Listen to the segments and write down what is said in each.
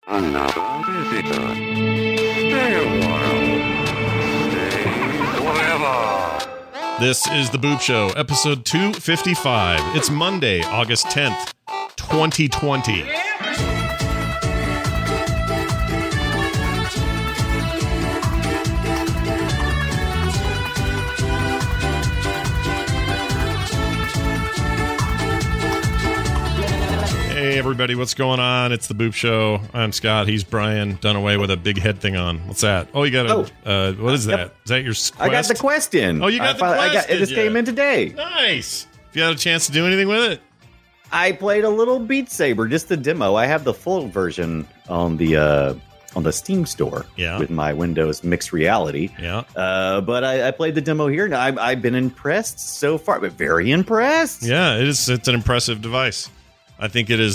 Another visitor. Stay a while. Stay forever. This is The Boop Show, episode 255. It's Monday, August 10th, 2020. Hey, everybody, what's going on? It's The Boop Show. I'm Scott. He's Brian Dunaway with a big head thing on. What's that? Oh, you got a... what is that? Yep. Is that your quest? I got the quest in. Oh, you got the quest. It just came in today. Nice. Have you had a chance to do anything with it? I played a little Beat Saber, just the demo. I have the full version on the Steam store with my Windows Mixed Reality. Yeah. But I played the demo here, and I've been impressed so far, but very impressed. Yeah, it's an impressive device. I think it is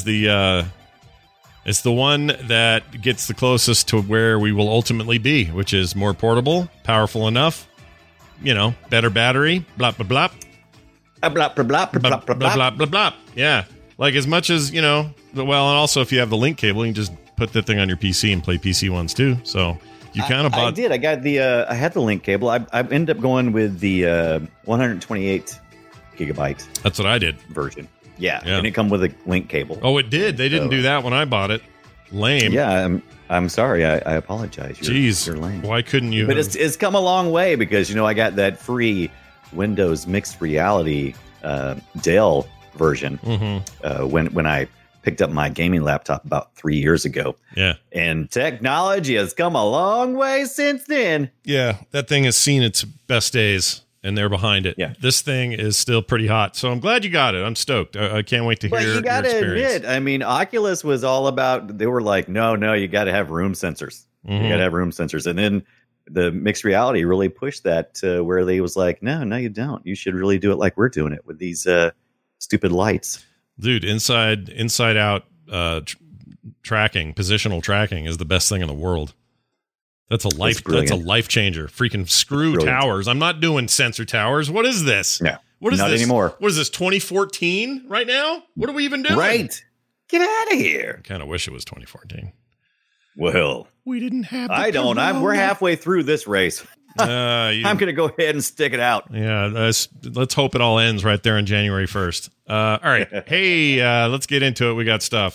it's the one that gets the closest to where we will ultimately be, which is more portable, powerful enough, better battery, blah, blah, blah. Blah, blah, blah, blah, blah, blah, blah, blah, blah, blah. Yeah. Like as much as, and also if you have the link cable, you can just put that thing on your PC and play PC ones too. So you kind of bought... I did. I got I had the link cable. I ended up going with the 128 gigabyte. That's what I did. Version. Yeah, and it come with a link cable. Oh, it did. They didn't do that when I bought it. Lame. Yeah, I'm sorry. I apologize. You're lame. Why couldn't you? But it's come a long way because I got that free Windows Mixed Reality Dell version when I picked up my gaming laptop about 3 years ago. Yeah, and technology has come a long way since then. Yeah, that thing has seen its best days. And they're behind it. Yeah. This thing is still pretty hot. So I'm glad you got it. I'm stoked. I can't wait to hear your experience. But you got to admit, Oculus was all about, they were like, no, you got to have room sensors. You got to have room sensors. And then the Mixed Reality really pushed that to where they was like, no, you don't. You should really do it like we're doing it with these stupid lights. Dude, inside out tracking, positional tracking is the best thing in the world. That's a life changer. Freaking screw towers. I'm not doing sensor towers. What is this? No, what is not this anymore. What is this? 2014 right now? What are we even doing? Right. Get out of here. I kind of wish it was 2014. Well, we didn't have. We're halfway through this race. I'm going to go ahead and stick it out. Yeah. Let's hope it all ends right there on January 1st. All right. Hey, let's get into it. We got stuff.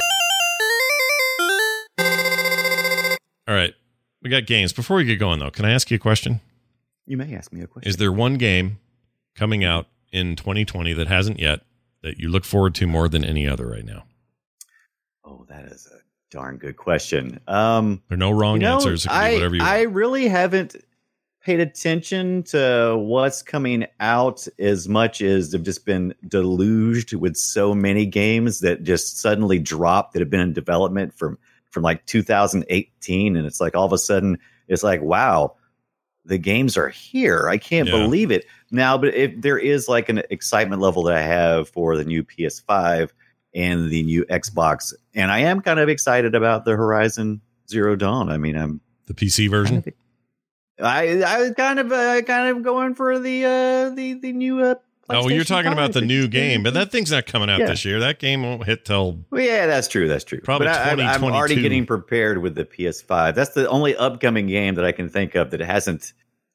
All right. We got games. Before we get going, though, can I ask you a question? You may ask me a question. Is there one game coming out in 2020 that hasn't yet that you look forward to more than any other right now? Oh, that is a darn good question. There are no wrong answers. It can be whatever you want. I really haven't paid attention to what's coming out as much as I've just been deluged with so many games that just suddenly dropped that have been in development from like 2018, and it's like all of a sudden it's like, wow, the games are here. I can't believe it now. But if there is like an excitement level that I have for the new PS5 and the new Xbox, and I am kind of excited about the Horizon Zero Dawn. I'm the PC version. I kind of going for the new. Oh, you're talking about the new game, but that thing's not coming out this year. That game won't hit till... Well, yeah, that's true. Probably 2022. I'm already getting prepared with the PS5. That's the only upcoming game that I can think of that hasn't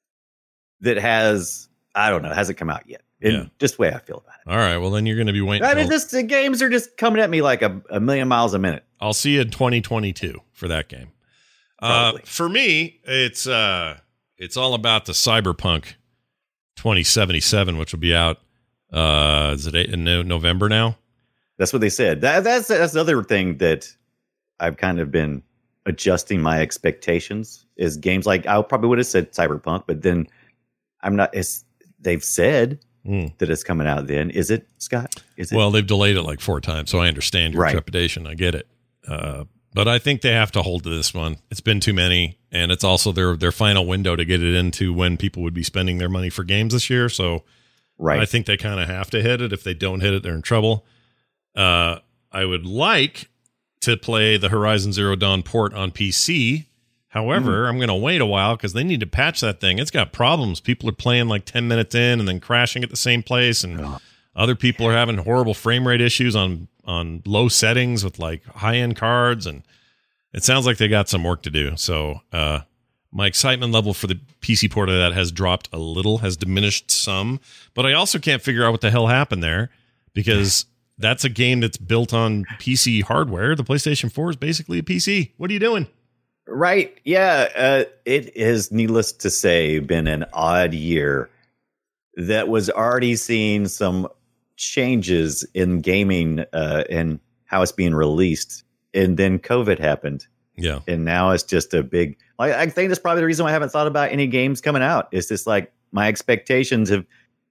come out yet. Just the way I feel about it. All right, well, then you're going to be waiting. The games are just coming at me like a million miles a minute. I'll see you in 2022 for that game. For me, it's all about the Cyberpunk 2077, which will be out. Is it in November now? That's what they said. That's the other thing that I've kind of been adjusting my expectations is games like I probably would have said Cyberpunk, but then I'm not. They've said that it's coming out then. Is it, Scott? Well, they've delayed it like 4 times, so I understand your trepidation. I get it. But I think they have to hold to this one. It's been too many, and it's also their final window to get it into when people would be spending their money for games this year. So I think they kind of have to hit it. If they don't hit it, they're in trouble. I would like to play the Horizon Zero Dawn port on PC. However, I'm going to wait a while because they need to patch that thing. It's got problems. People are playing like 10 minutes in and then crashing at the same place, and other people are having horrible frame rate issues on low settings with like high-end cards, and it sounds like they got some work to do. So my excitement level for the PC port of that has dropped a little, has diminished some. But I also can't figure out what the hell happened there, because that's a game that's built on PC hardware. The PlayStation 4 is basically a PC. What are you doing? Right. Yeah. It is, needless to say, been an odd year that was already seeing some changes in gaming and how it's being released. And then COVID happened. Yeah. And now it's just a big, I think that's probably the reason why I haven't thought about any games coming out. It's just like my expectations have,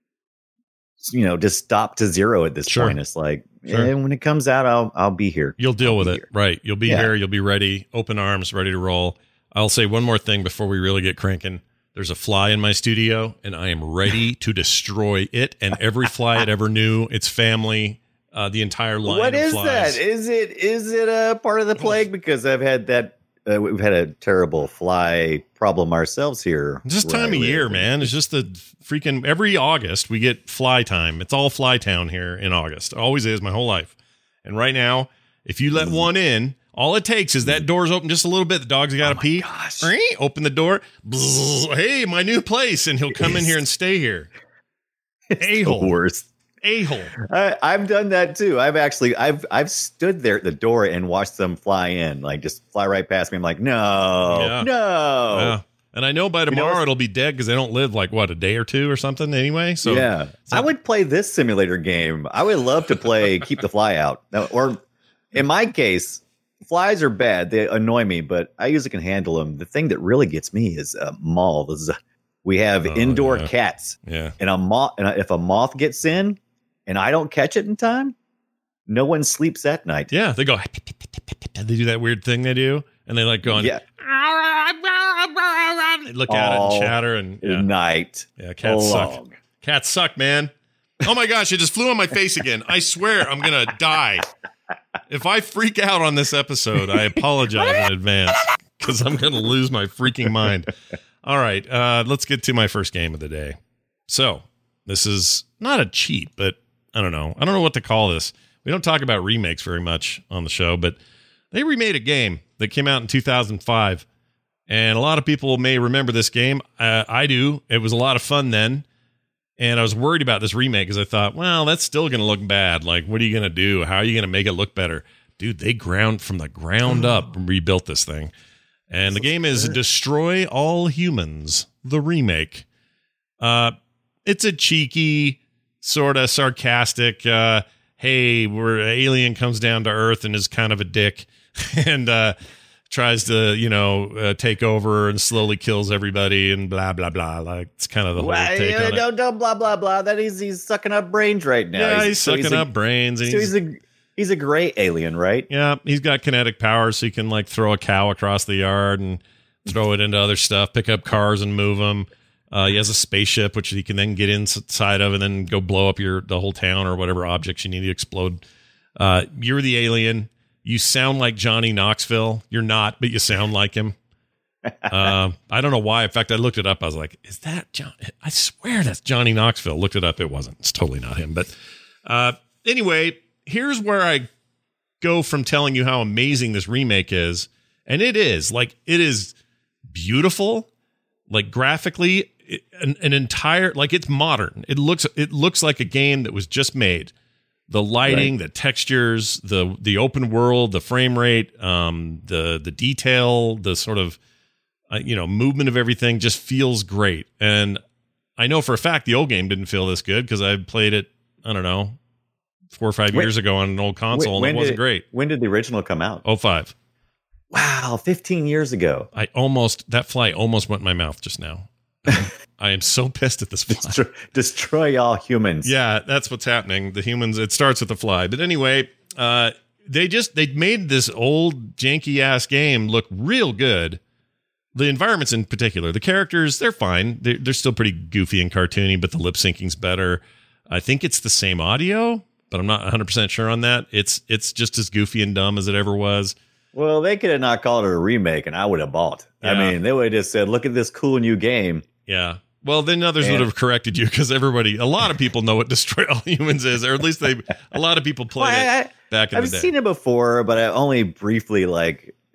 just stopped to zero at this point. It's like, when it comes out, I'll be here. You'll deal with it. Right. You'll be here. You'll be ready, open arms, ready to roll. I'll say one more thing before we really get cranking. There's a fly in my studio, and I am ready to destroy it and every fly it ever knew, its family, the entire line What of is flies. that? Is it a part of the plague? Because I've had that. We've had a terrible fly problem ourselves here. It's just time of year, man. It's just the freaking every August we get fly time. It's all fly town here in August. It always is my whole life. And right now, if you let one in, all it takes is that door's open just a little bit. The dog's got to pee. Gosh. Open the door. Bzz, hey, my new place. And he'll come in here and stay here. A-hole. Worst. A-hole. I've done that too. I've stood there at the door and watched them fly in, like just fly right past me. I'm like, no. Yeah. And I know by tomorrow it'll be dead because they don't live like a day or two or something anyway. So yeah, I would play this simulator game. I would love to play Keep the Fly Out. Or in my case, flies are bad. They annoy me, but I usually can handle them. The thing that really gets me is moths. We have indoor cats. Yeah. And if a moth gets in and I don't catch it in time, no one sleeps that night. Yeah, they go. They do that weird thing they do, and they like go on. Yeah. They look at it and chatter and night. Yeah, cats suck. Cats suck, man. Oh my gosh, it just flew on my face again. I swear I'm gonna die. If I freak out on this episode, I apologize in advance because I'm gonna lose my freaking mind. All right, let's get to my first game of the day. So this is not a cheat, but I don't know what to call this. We don't talk about remakes very much on the show, but they remade a game that came out in 2005. And a lot of people may remember this game. I do. It was a lot of fun then. And I was worried about this remake because I thought, well, that's still going to look bad. Like, what are you going to do? How are you going to make it look better? Dude, they from the ground up rebuilt this thing. And the game is Destroy All Humans, the remake. It's a cheeky, sort of sarcastic, hey, where an alien comes down to Earth and is kind of a dick and tries to, take over and slowly kills everybody and blah, blah, blah. Like, it's kind of the whole take on it. Don't blah, blah, blah. That he's sucking up brains right now. Yeah, he's sucking up brains. And he's a great alien, right? Yeah, he's got kinetic powers, so he can, like, throw a cow across the yard and throw it into other stuff, pick up cars and move them. He has a spaceship, which he can then get inside of and then go blow up the whole town or whatever objects you need to explode. You're the alien. You sound like Johnny Knoxville. You're not, but you sound like him. I don't know why. In fact, I looked it up. I was like, is that John? I swear that's Johnny Knoxville. Looked it up. It wasn't. It's totally not him. But anyway, here's where I go from telling you how amazing this remake is. And it is. Like, it is beautiful. Like, graphically, an entire, like, it's modern. It looks like a game that was just made. The lighting, the textures, the open world, the frame rate, the detail, the sort of movement of everything just feels great. And I know for a fact the old game didn't feel this good because I played it, I don't know, 4 or 5 years ago on an old console, and it wasn't great. When did the original come out? 2005. Wow, 15 years ago. That fly almost went in my mouth just now. I am so pissed at this fly. Destroy all humans. Yeah, that's what's happening. The humans, it starts with the fly. But anyway, they made this old janky ass game look real good. The environments in particular, the characters, they're fine. They're still pretty goofy and cartoony, but the lip syncing's better. I think it's the same audio, but I'm not 100% sure on that. It's just as goofy and dumb as it ever was. Well, they could have not called it a remake, and I would have bought. Yeah. I mean, they would have just said, look at this cool new game. Yeah. Well, then others would have corrected you because a lot of people know what Destroy All Humans is, or at least a lot of people played it back in the day. I've seen it before, but I only briefly, like,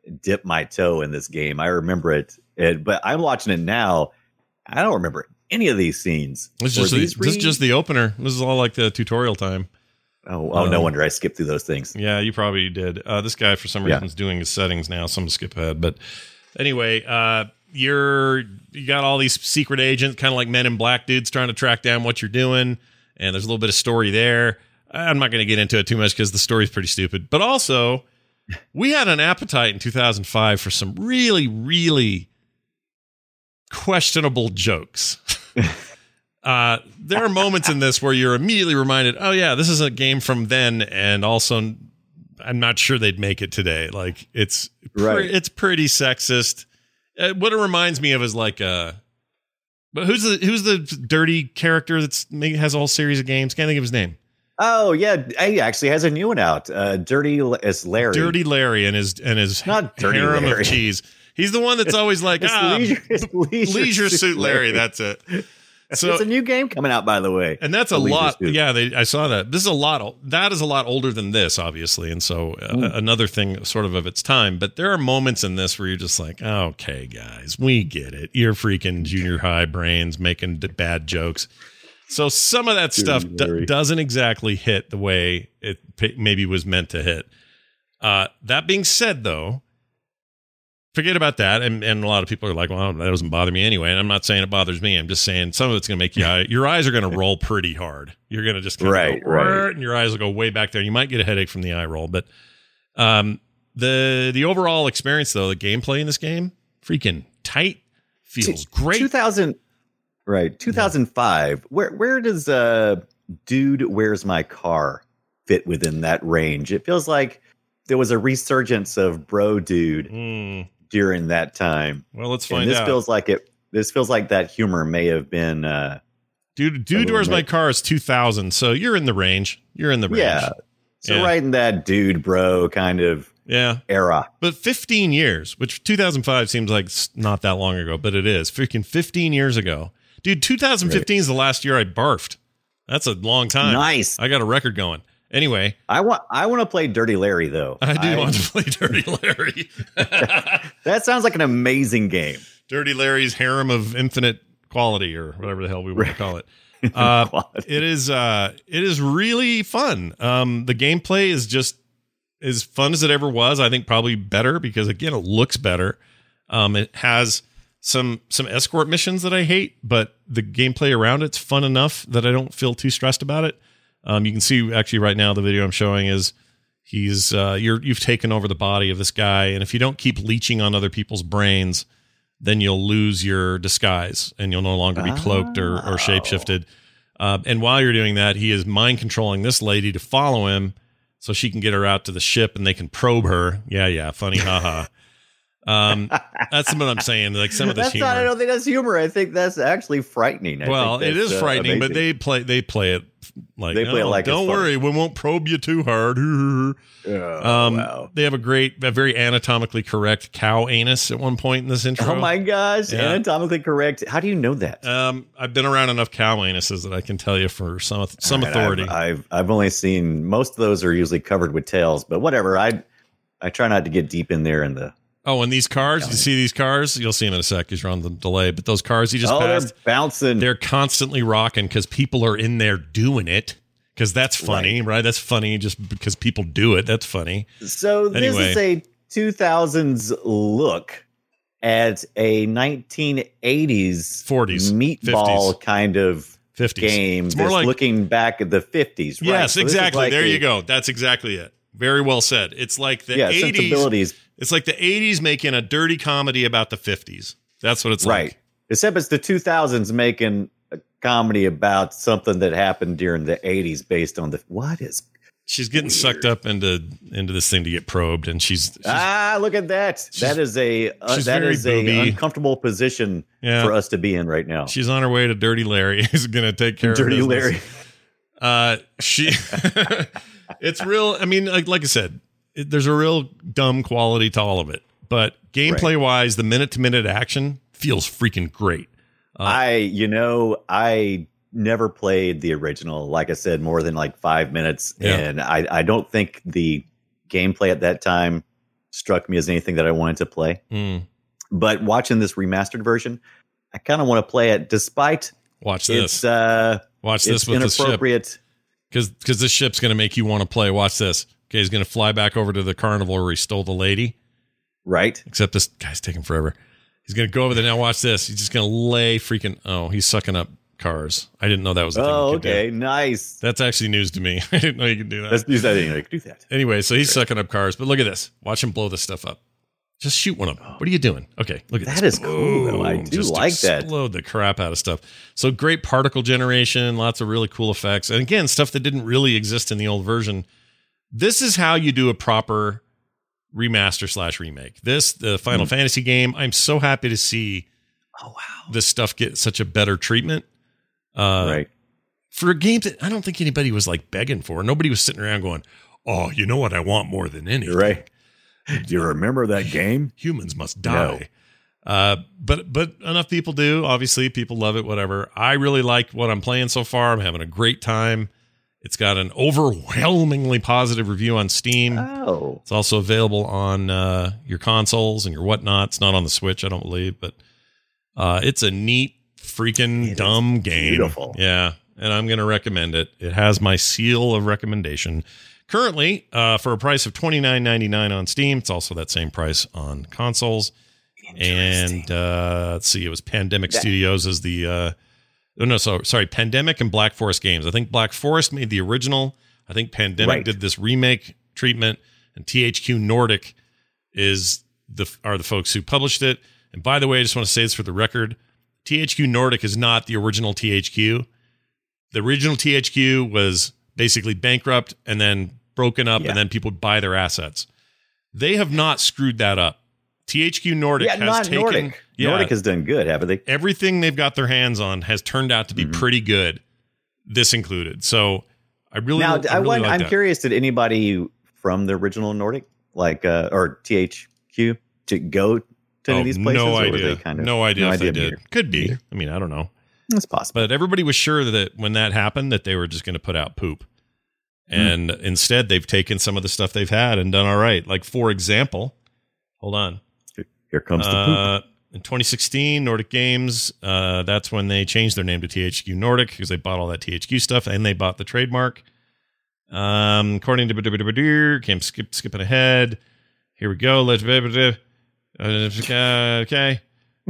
dip my toe in this game. I remember it, but I'm watching it now. I don't remember any of these scenes. This is just the opener. This is all like the tutorial time. Oh, no wonder I skipped through those things. Yeah, you probably did. This guy, for some reason, is doing his settings now, so I'm going to skip ahead. But anyway, you got all these secret agents, kind of like Men in Black dudes, trying to track down what you're doing, and there's a little bit of story there. I'm not going to get into it too much because the story's pretty stupid. But also, we had an appetite in 2005 for some really, really questionable jokes. There are moments in this where you're immediately reminded, oh yeah, this is a game from then, and also I'm not sure they'd make it today. Like it's pretty sexist. What it reminds me of is like but who's the dirty character has a whole series of games? Can't think of his name. Oh yeah, he actually has a new one out. Dirty Larry. Dirty Larry and his not Dirty harem Larry. of cheese. He's the one that's always like leisure suit Larry. That's it. So it's a new game coming out, by the way, and that's a lot. Yeah, I saw that. This is a lot. That is a lot older than this, obviously, and so another thing, sort of its time. But there are moments in this where you're just like, okay, guys, we get it. You're freaking junior high brains making bad jokes. So some of that stuff doesn't exactly hit the way it maybe was meant to hit. That being said, though, forget about that. And a lot of people are like, well, that doesn't bother me anyway. And I'm not saying it bothers me. I'm just saying some of it's going to make your eyes are going to roll pretty hard. You're going to just kind of go, and your eyes will go way back there. You might get a headache from the eye roll. But the overall experience, though, the gameplay in this game, freaking tight, feels great. 2005. Where does Dude, Where's My Car fit within that range? It feels like there was a resurgence of Bro Dude during that time. Well, let's find out. This feels like that humor may have been Dude, Where's My Car is 2000, so you're in the range. Yeah. So right in that dude bro kind of era. But 15 years, which 2005 seems like not that long ago, but it is. Freaking 15 years ago. Dude, 2015 is the last year I barfed. That's a long time. Nice. I got a record going. Anyway, I want to play Dirty Larry though. I want to play Dirty Larry. That sounds like an amazing game. Dirty Larry's harem of infinite quality, or whatever the hell we want to call it. It is really fun. The gameplay is just as fun as it ever was. I think probably better because again, it looks better. It has some escort missions that I hate, but the gameplay around it's fun enough that I don't feel too stressed about it. You can see actually right now the video I'm showing is you've taken over the body of this guy, and if you don't keep leeching on other people's brains, then you'll lose your disguise and you'll no longer be cloaked or shapeshifted. And while you're doing that, he is mind controlling this lady to follow him so she can get her out to the ship and they can probe her. Yeah, funny, haha. That's what I'm saying. Like some of this humor. I don't think that's humor. I think that's actually frightening. Well, it is frightening, amazing. But they play it like, don't worry, we won't probe you too hard. Wow. They have a very anatomically correct cow anus at one point in this intro. Oh my gosh, anatomically correct. How do you know that? I've been around enough cow anuses that I can tell you for some authority. I've only seen, most of those are usually covered with tails, but whatever. I try not to get deep in there in the. Oh, and these cars, you see these cars? You'll see them in a sec because you're on the delay. But those cars you just passed, they're bouncing. They're constantly rocking because people are in there doing it. Because that's funny, right? That's funny just because people do it. That's funny. So this is a 2000s look at a 1980s 40s meatball 50s. Kind of 50s. Game. It's more like looking back at the 50s. Right? Yes, so exactly. Like there you go. That's exactly it. Very well said. It's like the 80s. Sensibilities. It's like the 80s making a dirty comedy about the 50s. That's what it's like. Right. Except it's the 2000s making a comedy about something that happened during the 80s based on she's getting weird. Sucked up into this thing to get probed, and she's look at that. That is a uncomfortable position for us to be in right now. She's on her way to Dirty Larry. He's going to take care of Dirty Larry. It's real. I mean, like I said, there's a real dumb quality to all of it, but gameplay wise, the minute to minute action feels freaking great. I never played the original, like I said, more than like 5 minutes. And I don't think the gameplay at that time struck me as anything that I wanted to play. But watching this remastered version, I kind of want to play it despite Watch this with inappropriate. the ship. Because this ship's going to make you want to play. Watch this. Okay, he's going to fly back over to the carnival where he stole the lady. Right. Except this guy's taking forever. He's going to go over there. Now watch this. He's just going to lay freaking... Oh, he's sucking up cars. I didn't know that was a thing. Oh, okay. Nice. That's actually news to me. I didn't know you could do that. That's news. I didn't know you could do that. Anyway, so he's sucking up cars. But look at this. Watch him blow this stuff up. Just shoot one of them. What are you doing? Okay, look at that. This. That is cool, though. I do just like that. Explode the crap out of stuff. So great particle generation, lots of really cool effects. And again, stuff that didn't really exist in the old version. This is how you do a proper remaster / remake. The Final Fantasy game, I'm so happy to see this stuff get such a better treatment. Right. For a game that I don't think anybody was like begging for. Nobody was sitting around going, oh, you know what I want more than anything. Right. Do you remember that game? Humans must die. No. But enough people do. Obviously, people love it, whatever. I really like what I'm playing so far. I'm having a great time. It's got an overwhelmingly positive review on Steam. Oh. It's also available on your consoles and your whatnot. It's not on the Switch, I don't believe, but it's a neat, freaking dumb game. Beautiful. Yeah, and I'm going to recommend it. It has my seal of recommendation. Currently, for a price of $29.99 on Steam, it's also that same price on consoles. And let's see, it was Pandemic Studios as the Pandemic and Black Forest Games. I think Black Forest made the original. I think Pandemic did this remake treatment, and THQ Nordic are the folks who published it. And by the way, I just want to say this for the record: THQ Nordic is not the original THQ. The original THQ was basically bankrupt and then broken up, and then people would buy their assets. They have not screwed that up. THQ Nordic has taken... Nordic. Nordic has done good, haven't they? Everything they've got their hands on has turned out to be pretty good, this included. So I really... I'm curious, did anybody from the original Nordic, or THQ, to go to any of these places? No idea. No idea if they did. Could be. I mean, I don't know. It's possible. But everybody was sure that when that happened, that they were just going to put out poop. And instead, they've taken some of the stuff they've had and done all right. Like, for example, hold on. Here comes the poop. In 2016, Nordic Games, that's when they changed their name to THQ Nordic because they bought all that THQ stuff and they bought the trademark. According to skipping ahead. Here we go. Okay.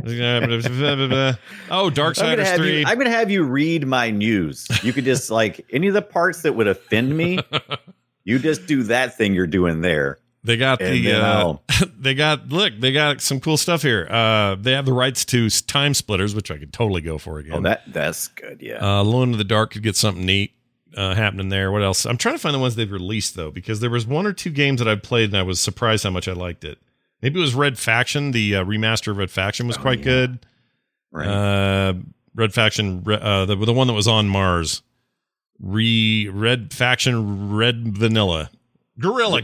Oh, Darksiders 3. I'm going to have you read my news. You could just, any of the parts that would offend me, you just do that thing you're doing there. They got they got some cool stuff here. They have the rights to Time Splitters, which I could totally go for again. Oh, that's good, yeah. Alone in the Dark could get something neat happening there. What else? I'm trying to find the ones they've released, though, because there was one or two games that I've played, and I was surprised how much I liked it. Maybe it was Red Faction. The remaster of Red Faction was quite good. Right. Red Faction, the one that was on Mars. Red Faction, Red Vanilla. Gorilla.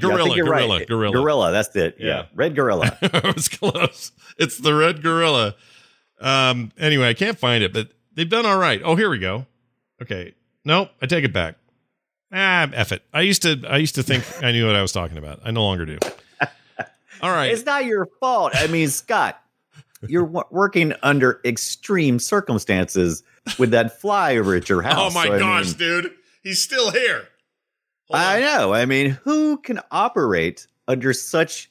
That's it. Yeah. Red Gorilla. It was close. It's the Red Gorilla. Anyway, I can't find it, but they've done all right. Oh, here we go. Okay. Nope, I take it back. F it. I used to think I knew what I was talking about. I no longer do. All right. It's not your fault. I mean, Scott, you're working under extreme circumstances with that fly over at your house. Oh, my gosh, dude. He's still here. I know. I mean, who can operate under such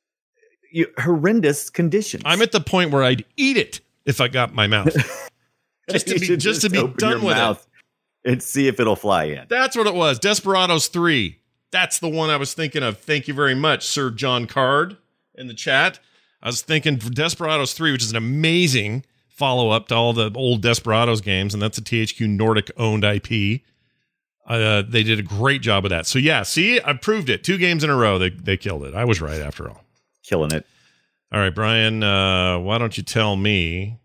horrendous conditions? I'm at the point where I'd eat it if I got my mouth. just to be done with it. And see if it'll fly in. That's what it was. Desperados 3. That's the one I was thinking of. Thank you very much, Sir John Card in the chat. I was thinking for Desperados 3, which is an amazing follow-up to all the old Desperados games, and that's a THQ Nordic-owned IP. They did a great job with that. So, yeah, see, I proved it. 2 games in a row, they killed it. I was right after all. Killing it. All right, Brian, why don't you tell me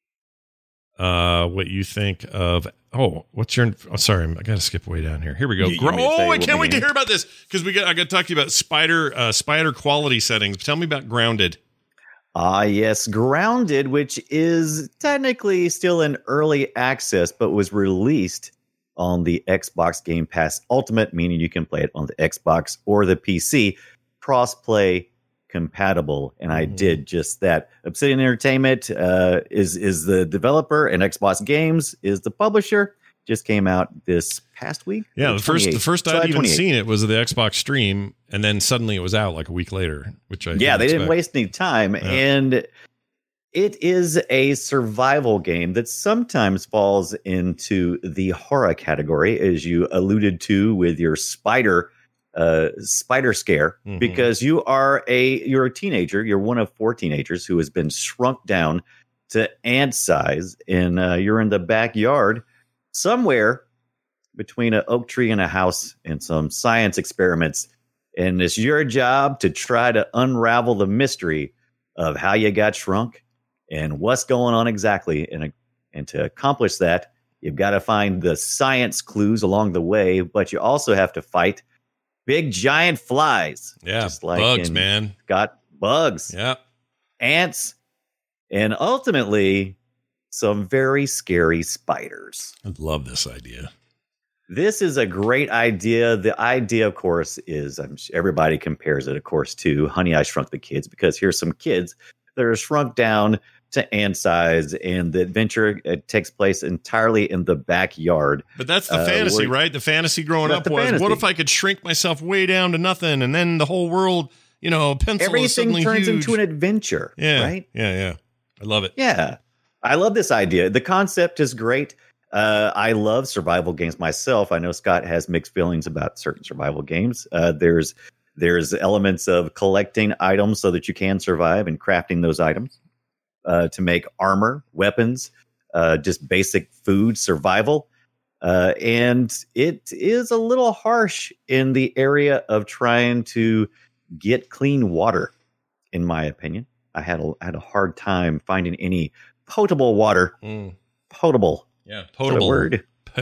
what you think of... Oh, sorry, I got to skip way down here. Here we go. I can't wait to hear about this because I got to talk to you about spider quality settings. Tell me about Grounded. Yes, Grounded, which is technically still in early access, but was released on the Xbox Game Pass Ultimate, meaning you can play it on the Xbox or the PC. Cross-play compatible, and I did just that. Obsidian Entertainment is the developer, and Xbox Games is the publisher. Just came out this past week. Yeah, the first I'd even seen it was the Xbox stream, and then suddenly it was out like a week later, which they didn't waste any time, and it is a survival game that sometimes falls into the horror category, as you alluded to with your spider scare, because you're a teenager. You're one of 4 teenagers who has been shrunk down to ant size, and you're in the backyard somewhere between an oak tree and a house and some science experiments. And it's your job to try to unravel the mystery of how you got shrunk and what's going on exactly. And to accomplish that, you've got to find the science clues along the way, but you also have to fight big giant flies. Yeah, just like bugs, man. Got bugs. Yeah. Ants. And ultimately, some very scary spiders. I love this idea. This is a great idea. The idea, of course, is everybody compares it, of course, to Honey, I Shrunk the Kids, because here's some kids that are shrunk down to ant size, and the adventure takes place entirely in the backyard. But that's the fantasy, right? The fantasy growing up was, what if I could shrink myself way down to nothing, and then the whole world, pencil everything is turns huge. into an adventure, right? Yeah. I love it. Yeah. I love this idea. The concept is great. I love survival games myself. I know Scott has mixed feelings about certain survival games. There's elements of collecting items so that you can survive and crafting those items to make armor, weapons, just basic food, survival. And it is a little harsh in the area of trying to get clean water, in my opinion. I had a hard time finding any potable water. Potable. Yeah, potable. Word.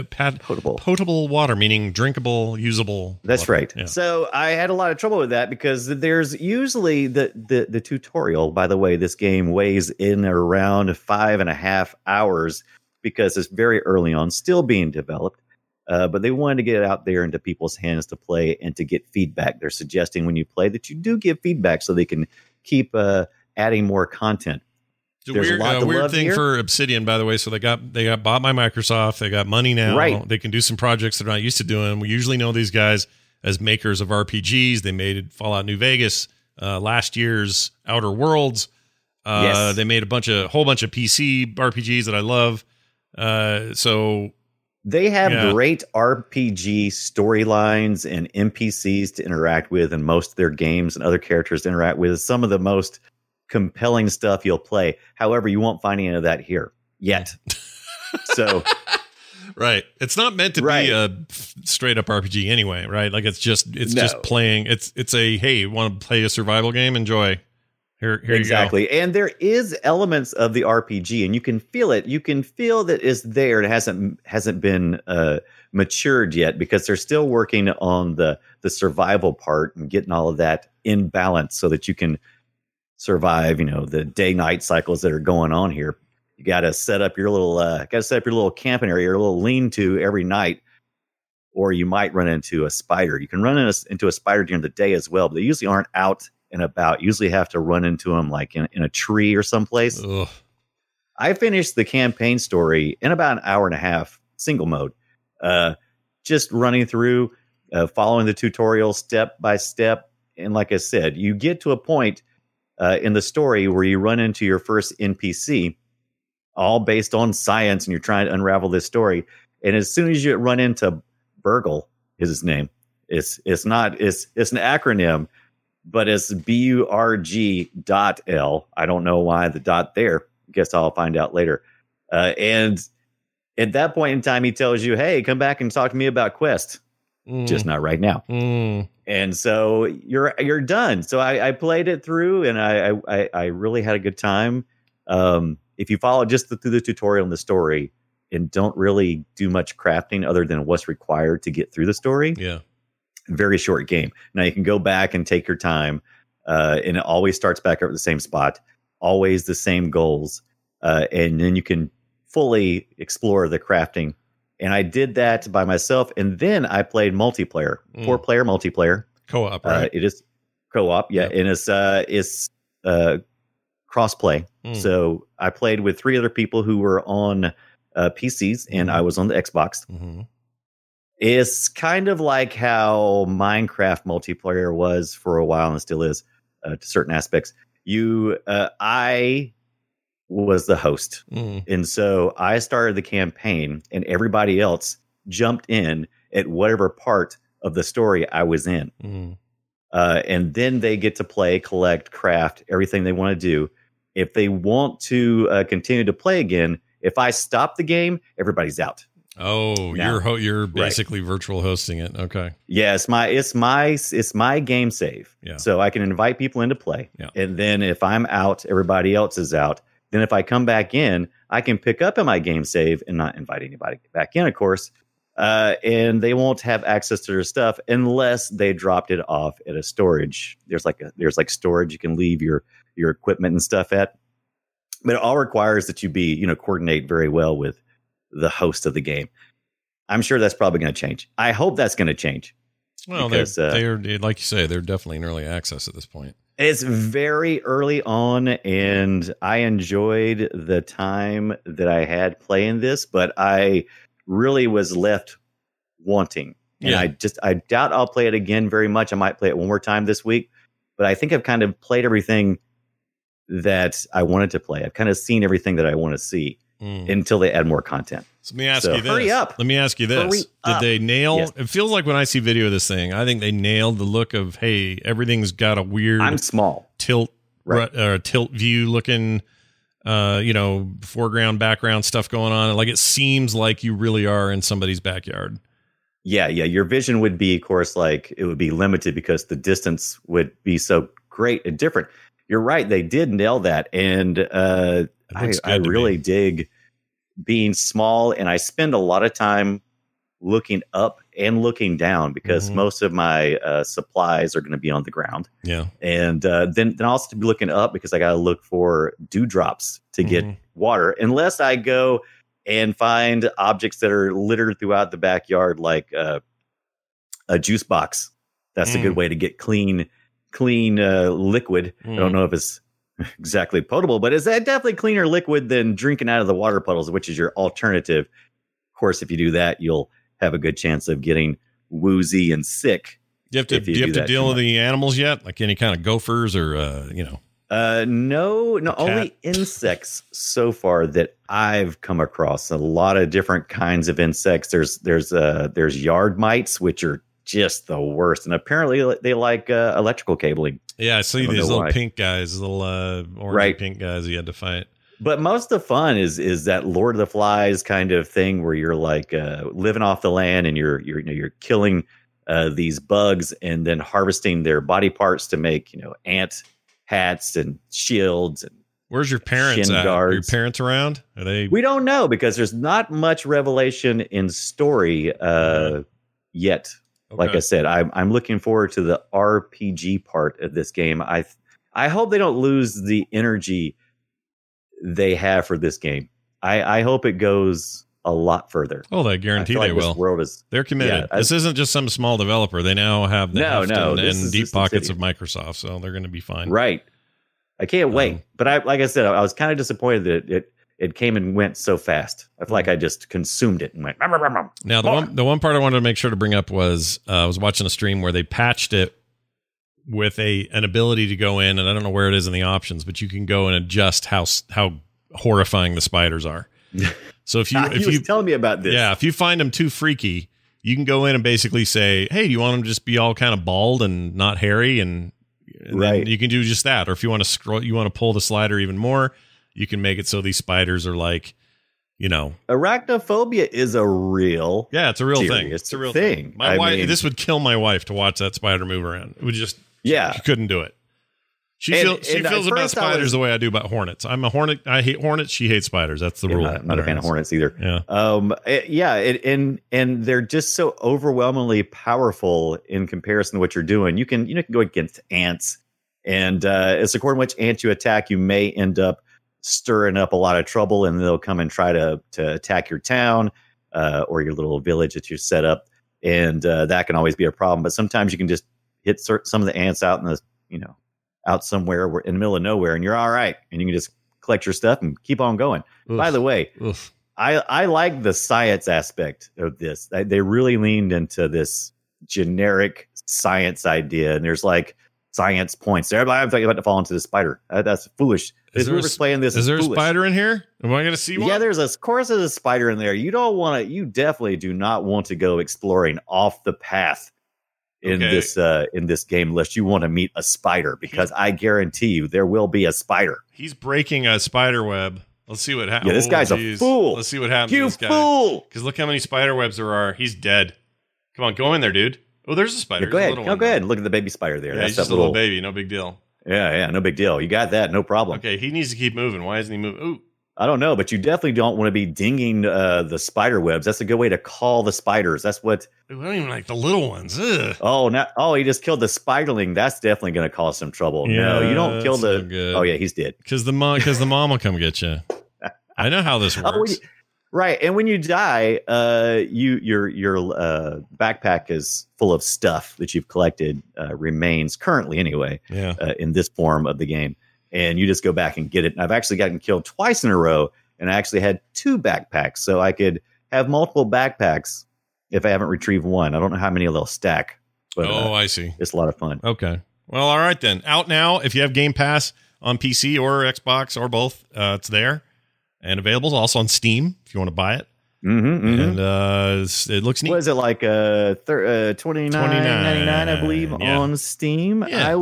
Potable water, meaning drinkable, usable. That's water. right. Yeah. So I had a lot of trouble with that because there's usually the tutorial. By the way, this game weighs in around 5.5 hours because it's very early on, still being developed. But they wanted to get it out there into people's hands to play and to get feedback. They're suggesting when you play that you do give feedback so they can keep adding more content. It's a weird thing here for Obsidian, by the way. So they got bought by Microsoft. They got money now. Right. They can do some projects they're not used to doing. We usually know these guys as makers of RPGs. They made Fallout New Vegas, last year's Outer Worlds. Yes. They made a whole bunch of PC RPGs that I love. So they have great RPG storylines and NPCs to interact with in most of their games, and other characters to interact with. Some of the most compelling stuff you'll play. However, you won't find any of that here yet. So, right. It's not meant to be a straight up RPG anyway, right? Like it's just playing. It's a, hey, you want to play a survival game? Enjoy. Here exactly. You go. And there is elements of the RPG, and you can feel it. You can feel that it's there. It hasn't been matured yet because they're still working on the survival part and getting all of that in balance so that you can survive, the day-night cycles that are going on here. You got to set up your little camping area, your little lean-to every night, or you might run into a spider. You can run into a spider during the day as well, but they usually aren't out and about. You usually have to run into them like in a tree or someplace. Ugh. I finished the campaign story in about an hour and a half, single mode, just running through, following the tutorial step by step. And like I said, you get to a point in the story where you run into your first NPC, all based on science, and you're trying to unravel this story. And as soon as you run into Burgle, is his name. It's an acronym, but it's BURG.L. I don't know why the dot there. Guess I'll find out later. And at that point in time, he tells you, "Hey, come back and talk to me about Quest." Just not right now. And so you're done. So I played it through, and I really had a good time. If you follow just through the tutorial and the story and don't really do much crafting other than what's required to get through the story, very short game. Now you can go back and take your time, and it always starts back up at the same spot, always the same goals, and then you can fully explore the crafting. And I did that by myself, and then I played multiplayer, 4-player multiplayer. Co-op, right? It is Co-op, yeah, and it's cross-play. So I played with 3 other people who were on PCs, and I was on the Xbox. It's kind of like how Minecraft multiplayer was for a while and still is to certain aspects. I was the host, and so I started the campaign, and everybody else jumped in at whatever part of the story I was in. And then they get to play, collect, craft, everything they want to do. If they want to continue to play again, if I stop the game, everybody's out. Oh, you're basically virtual hosting it. Okay. Yeah, it's my game save. Yeah. So I can invite people into play. Yeah. And then if I'm out, everybody else is out. Then if I come back in, I can pick up in my game save and not invite anybody back in, of course. And they won't have access to their stuff unless they dropped it off at a storage. There's like storage you can leave your equipment and stuff at. But it all requires that you be, coordinate very well with the host of the game. I'm sure that's probably going to change. I hope that's going to change. Well, because, they're like you say, they're definitely in early access at this point. It's very early on, and I enjoyed the time that I had playing this, but I really was left wanting. And I doubt I'll play it again very much. I might play it one more time this week, but I think I've kind of played everything that I wanted to play. I've kind of seen everything that I want to see until they add more content. So let me ask you this. Hurry up. Let me ask you this. Did they nail? Yes. It feels like when I see video of this thing, I think they nailed the look of, hey, everything's got a weird I'm small tilt view looking foreground, background stuff going on. Like it seems like you really are in somebody's backyard. Yeah. Your vision would be, of course, like it would be limited because the distance would be so great and different. You're right. They did nail that. And I really dig being small. And I spend a lot of time looking up and looking down because most of my supplies are going to be on the ground. Yeah. And then also to be looking up because I got to look for dewdrops to get water, unless I go and find objects that are littered throughout the backyard, like a juice box. That's a good way to get clean liquid. I don't know if it's exactly potable, but it's definitely cleaner liquid than drinking out of the water puddles, which is your alternative. Of course, if you do that, you'll have a good chance of getting woozy and sick. Do you have to deal with the animals yet? Like any kind of gophers or, No, only insects so far that I've come across. A lot of different kinds of insects. There's yard mites, which are just the worst. And apparently they like electrical cabling. Yeah, I see these little pink guys, little orange pink guys you had to fight. But most of the fun is that Lord of the Flies kind of thing where you're like living off the land and you're killing these bugs and then harvesting their body parts to make ant hats and shields. And where's your parents at? Are your parents around? Are they? We don't know because there's not much revelation in story yet. Okay. Like I said, I'm looking forward to the RPG part of this game. I hope they don't lose the energy they have for this game. I hope it goes a lot further. Oh, I guarantee they will. They're committed. Yeah, this isn't just some small developer. They now have the heft and deep pockets of Microsoft, so they're going to be fine. Right. I can't wait. But like I said, I was kind of disappointed that it came and went so fast. I feel like I just consumed it and went. Now, the one part I wanted to make sure to bring up was I was watching a stream where they patched it with an ability to go in, and I don't know where it is in the options, but you can go and adjust how horrifying the spiders are. So if you was telling me about this, if you find them too freaky, you can go in and basically say, "Hey, do you want them to just be all kind of bald and not hairy?" And then you can do just that. Or if you want to pull the slider even more, you can make it so these spiders are like, arachnophobia is a real it's a real thing. It's a real thing. My wife, this would kill my wife to watch that spider move around. It would just she couldn't do it. She feels about spiders the way I do about hornets. I'm a hornet. I hate hornets. She hates spiders. That's the rule. I'm not a fan of hornets either. Yeah. And they're just so overwhelmingly powerful in comparison to what you're doing. You can go against ants, and it's according to which ant you attack, you may end up stirring up a lot of trouble, and they'll come and try to attack your town or your little village that you set up, and that can always be a problem. But sometimes you can just hit some of the ants out in the out somewhere in the middle of nowhere, and you're all right, and you can just collect your stuff and keep on going. Oof. By the way, I like the science aspect of this. They really leaned into this generic science idea, and there's like science points. Everybody about to fall into the spider. That's foolish. Whoever's playing this is there foolish. A spider in here? Am I going to see one? Yeah, there's a spider in there. You definitely do not want to go exploring off the path in this game list. You want to meet a spider, because I guarantee you there will be a spider. He's breaking a spider web. Let's see what happens. Yeah, this guy's a fool. Let's see what happens. You to this guy. Fool! Because look how many spider webs there are. He's dead. Come on, go in there, dude. Oh, there's a spider. Yeah, go ahead. Go ahead. Look at the baby spider there. Yeah, That's he's just a little baby. No big deal. Yeah, no big deal. You got that. No problem. Okay, he needs to keep moving. Why isn't he moving? Ooh. I don't know, but you definitely don't want to be dinging the spider webs. That's a good way to call the spiders. That's what. I don't even like the little ones. Ugh. He just killed the spiderling. That's definitely going to cause some trouble. Yeah, no, you don't kill the. Good. Oh yeah, he's dead. Because the mom will come get you. I know how this works. Right, and when you die, your backpack is full of stuff that you've collected, remains currently anyway. Yeah. In this form of the game, and you just go back and get it. And I've actually gotten killed twice in a row, and I actually had 2 backpacks, so I could have multiple backpacks if I haven't retrieved one. I don't know how many they'll stack. But, I see. It's a lot of fun. Okay. Well, all right then. Out now. If you have Game Pass on PC or Xbox or both, it's there. And available also on Steam if you want to buy it. And it looks neat. What is it, like $29.99, I believe, on Steam? Yeah.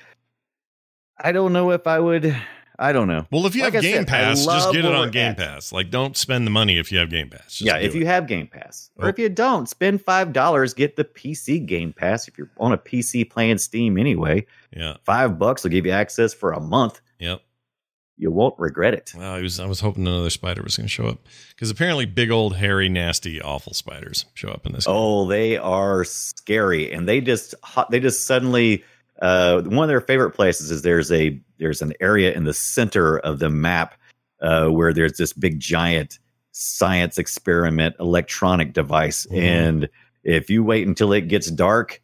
I don't know if I would. I don't know. Well, if you have Game Pass, just get it on Game Pass. Like, don't spend the money if you have Game Pass. If you have Game Pass. Or if you don't, spend $5, get the PC Game Pass if you're on a PC playing Steam anyway. Yeah. $5 will give you access for a month. Yep. You won't regret it. Well, I was hoping another spider was going to show up, because apparently big old hairy nasty awful spiders show up in this game. Oh, they are scary, and they just suddenly one of their favorite places is there's an area in the center of the map where there's this big giant science experiment electronic device, and if you wait until it gets dark,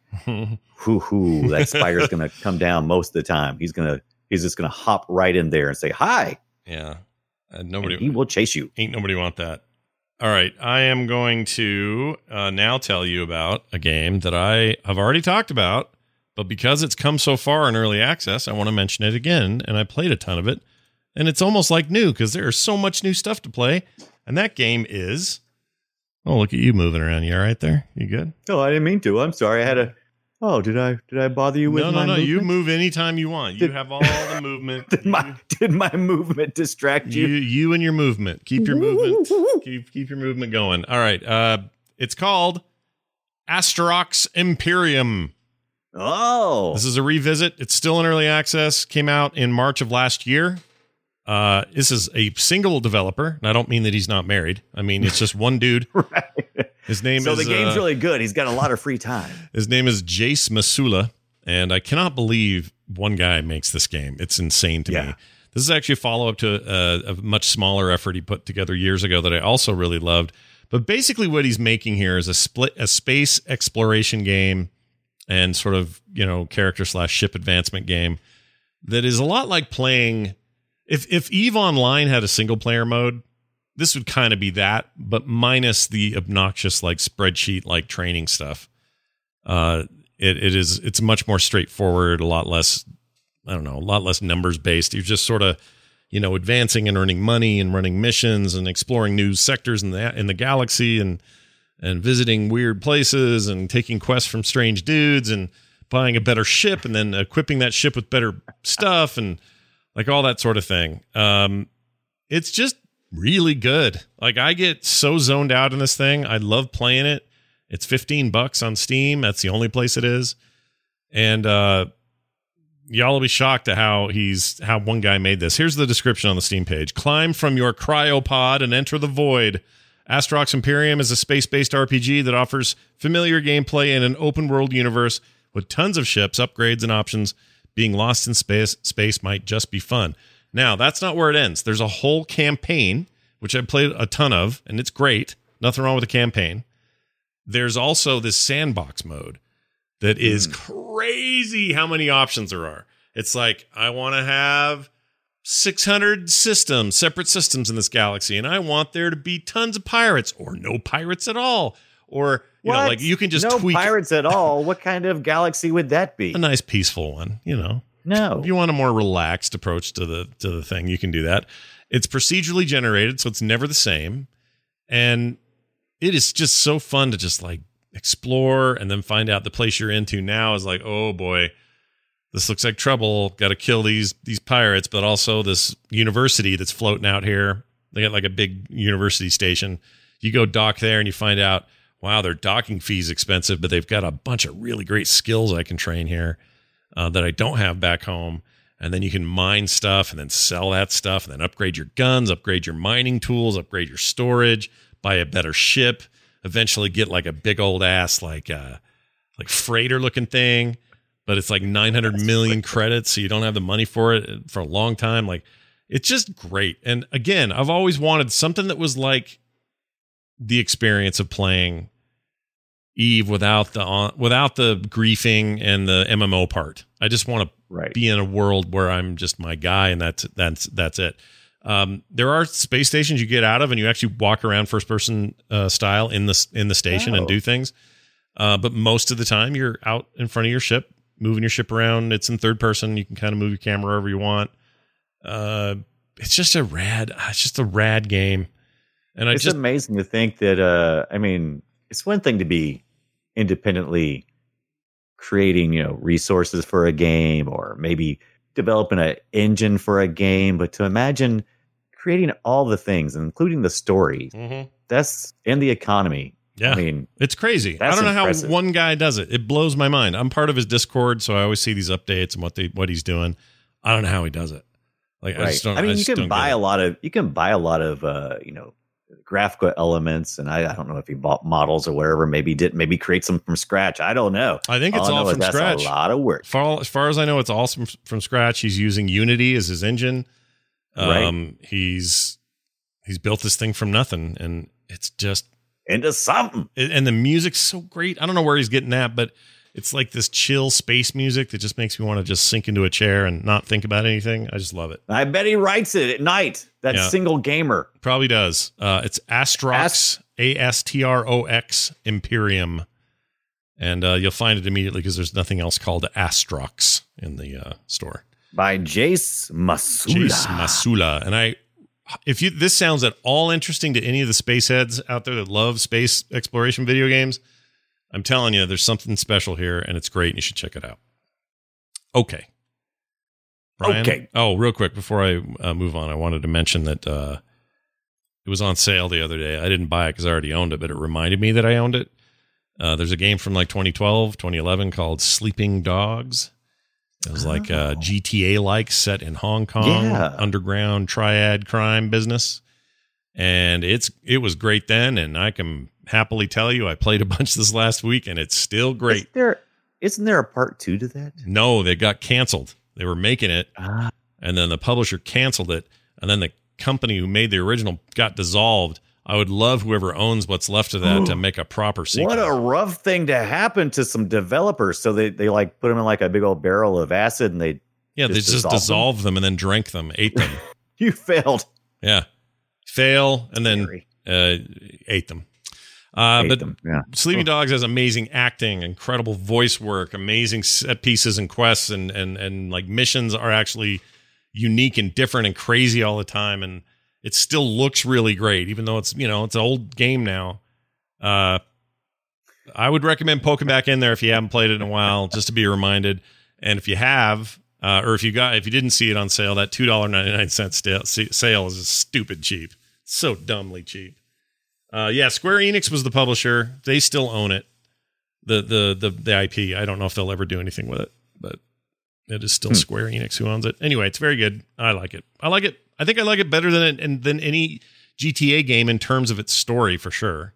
that spider's going to come down most of the time. He's just going to hop right in there and say, hi. Yeah. He will chase you. Ain't nobody want that. All right. I am going to now tell you about a game that I have already talked about, but because it's come so far in early access, I want to mention it again. And I played a ton of it, and it's almost like new because there's so much new stuff to play. And that game is, oh, look at you moving around. You all right there? You good? Oh, I didn't mean to. I'm sorry. I had a... Oh, did I bother you with my movement? No. You move anytime you want. You have all the movement. Did my movement distract you? You and your movement. Keep your movement. keep your movement going. All right. It's called Asterox Imperium. Oh. This is a revisit. It's still in early access. Came out in March of last year. This is a single developer, and I don't mean that he's not married. I mean, it's just one dude. Right. His name is... So the game's really good. He's got a lot of free time. His name is Jace Masula, and I cannot believe one guy makes this game. It's insane to me. This is actually a follow-up to a much smaller effort he put together years ago that I also really loved. But basically what he's making here is a space exploration game and sort of, character/ship advancement game that is a lot like playing... If EVE Online had a single-player mode, this would kind of be that, but minus the obnoxious spreadsheet training stuff. It's much more straightforward, a lot less numbers based. You're just sort of, advancing and earning money and running missions and exploring new sectors in the galaxy and visiting weird places and taking quests from strange dudes and buying a better ship and then equipping that ship with better stuff and all that sort of thing. It's just really good. I get so zoned out in this thing. I love playing it. It's $15 on Steam. That's the only place it is. And y'all will be shocked at how one guy made this. Here's the description on the Steam page. Climb from your cryopod and enter the void. Asterox Imperium is a space-based RPG that offers familiar gameplay in an open-world universe with tons of ships, upgrades, and options. Being lost in space might just be fun. Now, that's not where it ends. There's a whole campaign, which I played a ton of, and it's great. Nothing wrong with the campaign. There's also this sandbox mode that is crazy how many options there are. It's like, I want to have 600 systems, separate systems in this galaxy, and I want there to be tons of pirates or no pirates at all. Or, you know, like you can just tweak. No pirates at all? What kind of galaxy would that be? A nice peaceful one, you know. No. If you want a more relaxed approach to the thing, you can do that. It's procedurally generated, so it's never the same. And it is just so fun to just like explore and then find out the place you're into now is like, oh boy, this looks like trouble. Got to kill these pirates, but also this university that's floating out here. They got like a big university station. You go dock there and you find out, wow, their docking fee's expensive, but they've got a bunch of really great skills I can train here that I don't have back home. And then you can mine stuff and then sell that stuff and then upgrade your guns, upgrade your mining tools, upgrade your storage, buy a better ship, eventually get like a big old ass like freighter looking thing, but it's like 900 million credits, so you don't have the money for it for a long time. Like, it's just great. And again, I've always wanted something that was like the experience of playing Eve without the griefing and the MMO part. I just want to be in a world where I'm just my guy, and that's it. There are space stations you get out of, and you actually walk around first person style in the station and do things. But most of the time, you're out in front of your ship, moving your ship around. It's in third person. You can kind of move your camera wherever you want. It's just a rad game. And it's amazing to think that. I mean, it's one thing to be independently creating, resources for a game, or maybe developing an engine for a game, but to imagine creating all the things, including the story, that's in the economy. Yeah, I mean, it's crazy. I don't know impressive. How one guy does it. It blows my mind. I'm part of his Discord, so I always see these updates and what he's doing. I don't know how he does it. Like, I just don't. I mean, you can buy a lot of graphical elements, and I don't know if he bought models or whatever. Maybe create some from scratch. I don't know. I think it's all from scratch. That's a lot of work. As far as I know, it's all from scratch. He's using Unity as his engine. He's built this thing from nothing, and it's just into something. And the music's so great. I don't know where he's getting that, but it's like this chill space music that just makes me want to just sink into a chair and not think about anything. I just love it. I bet he writes it at night. That single gamer probably does. It's Astrox, Astrox Imperium. And you'll find it immediately because there's nothing else called Astrox in the store. By Jace Masula. And if this sounds at all interesting to any of the space heads out there that love space exploration video games, I'm telling you, there's something special here, and it's great, and you should check it out. Okay. Brian? Okay. Oh, real quick, before I move on, I wanted to mention that it was on sale the other day. I didn't buy it because I already owned it, but it reminded me that I owned it. There's a game from like 2012, 2011 called Sleeping Dogs. It was like a GTA-like set in Hong Kong, underground triad crime business. And it was great then, and I can happily tell you I played a bunch this last week, and it's still great. Isn't there a part 2 to that? No, they got canceled. They were making it, and then the publisher canceled it, and then the company who made the original got dissolved. I would love whoever owns what's left of that to make a proper sequel. What a rough thing to happen to some developers. So they like put them in like a big old barrel of acid, and they just dissolved them and then drank them, ate them. You failed. Yeah. Fail and then ate them. Sleeping Dogs has amazing acting, incredible voice work, amazing set pieces and quests, and like missions are actually unique and different and crazy all the time, and it still looks really great, even though it's it's an old game now. I would recommend poking back in there if you haven't played it in a while, just to be reminded. And if you have, or if you didn't see it on sale, that $2.99 sale is stupid cheap. So dumbly cheap. Square Enix was the publisher. They still own it. The IP. I don't know if they'll ever do anything with it, but it is still Square Enix who owns it. Anyway, it's very good. I like it. I think I like it better than any GTA game in terms of its story, for sure.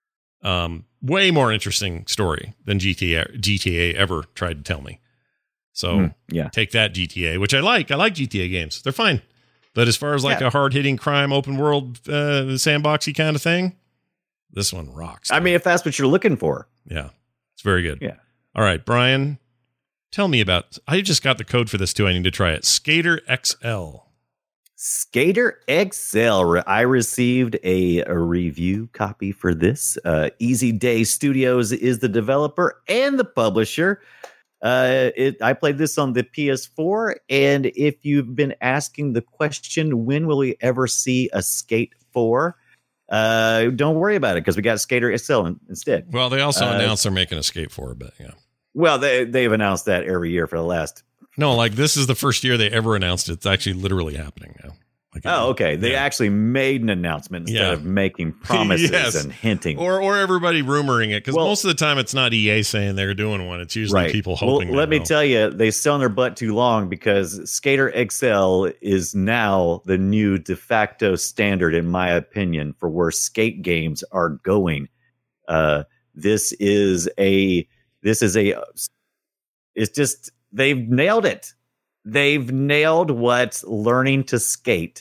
Way more interesting story than GTA ever tried to tell me. So take that, GTA, which I like. I like GTA games. They're fine. But as far as like a hard-hitting crime, open world, sandboxy kind of thing, this one rocks. I mean, if that's what you're looking for. Yeah. It's very good. Yeah. All right, Brian, Tell me about. I just got the code for this too. I need to try it. Skater XL. Skater XL. I received a review copy for this. Easy Day Studios is the developer and the publisher. I played this on the PS4, and if you've been asking the question, when will we ever see a Skate 4? Don't worry about it, because we got Skater XL instead. Well, they also announced they're making a Skate 4, but yeah. Well, they've announced that every year for the last. No, like this is the first year they ever announced it. It's actually literally happening now. Like, okay. They actually made an announcement instead of making promises and hinting. Or everybody rumoring it, because most of the time it's not EA saying they're doing one. It's usually people hoping. Well, let me tell you, they stay on their butt too long, because Skater XL is now the new de facto standard, in my opinion, for where skate games are going. This is they've nailed it. They've nailed what learning to skate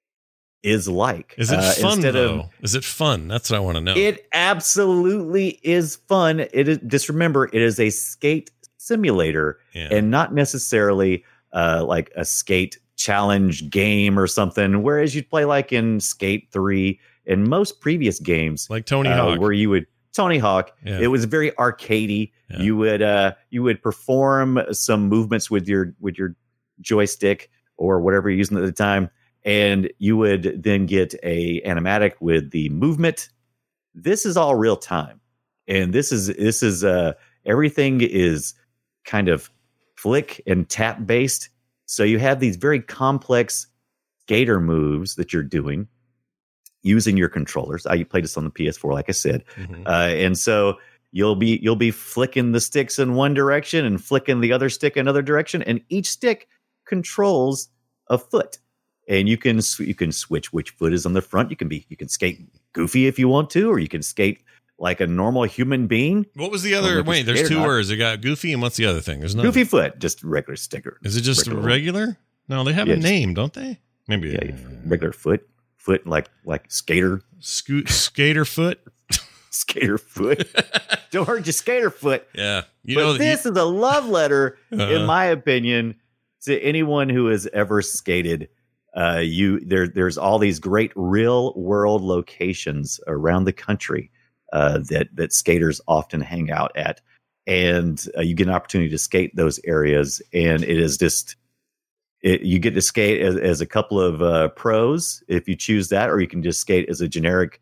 is like. Is it fun, though? Is it fun? That's what I want to know. It absolutely is fun. It is, just remember, it is a skate simulator and not necessarily like a skate challenge game or something, whereas you'd play like in Skate 3 and most previous games. Like Tony Hawk. Where you would... Tony Hawk. Yeah. It was very arcadey. Yeah. You would perform some movements with your joystick or whatever you're using at the time, and you would then get a animatic with the movement. This is all real time, and this is everything is kind of flick and tap based. So you have these very complex skater moves that you're doing using your controllers. I played this on the PS4, like I said, and so you'll be flicking the sticks in one direction and flicking the other stick in another direction, and each stick controls a foot, and you can switch which foot is on the front. You can skate goofy if you want to, or you can skate like a normal human being. What was the other? Wait, there's two words. It got goofy, and what's the other thing? There's no goofy foot, just regular sticker. Is it just regular? No, they have a name, don't they? Maybe regular foot like skater. Skater foot. Skater foot. Don't hurt your skater foot. Yeah. This is a love letter, in my opinion, to anyone who has ever skated. There's all these great real world locations around the country that skaters often hang out at, and you get an opportunity to skate those areas, and it is just you get to skate as a couple of pros if you choose that, or you can just skate as a generic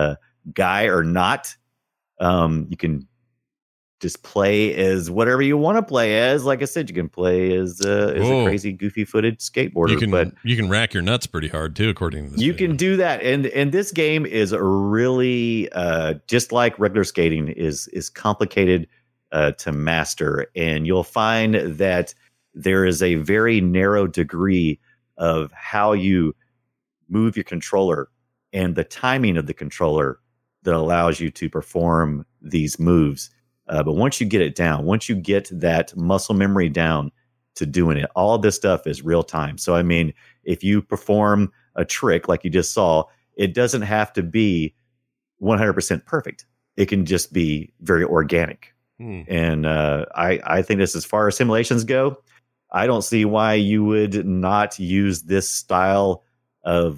guy or not. You can just play as whatever you want to play as. Like I said, you can play as a crazy, goofy-footed skateboarder. You can rack your nuts pretty hard too, according to this. You can do that, and this game is really just like regular skating is complicated to master, and you'll find that there is a very narrow degree of how you move your controller and the timing of the controller that allows you to perform these moves. But once you get it down, once you get that muscle memory down to doing it, all of this stuff is real time. So, I mean, if you perform a trick like you just saw, it doesn't have to be 100% perfect. It can just be very organic. And I think this, as far as simulations go, I don't see why you would not use this style of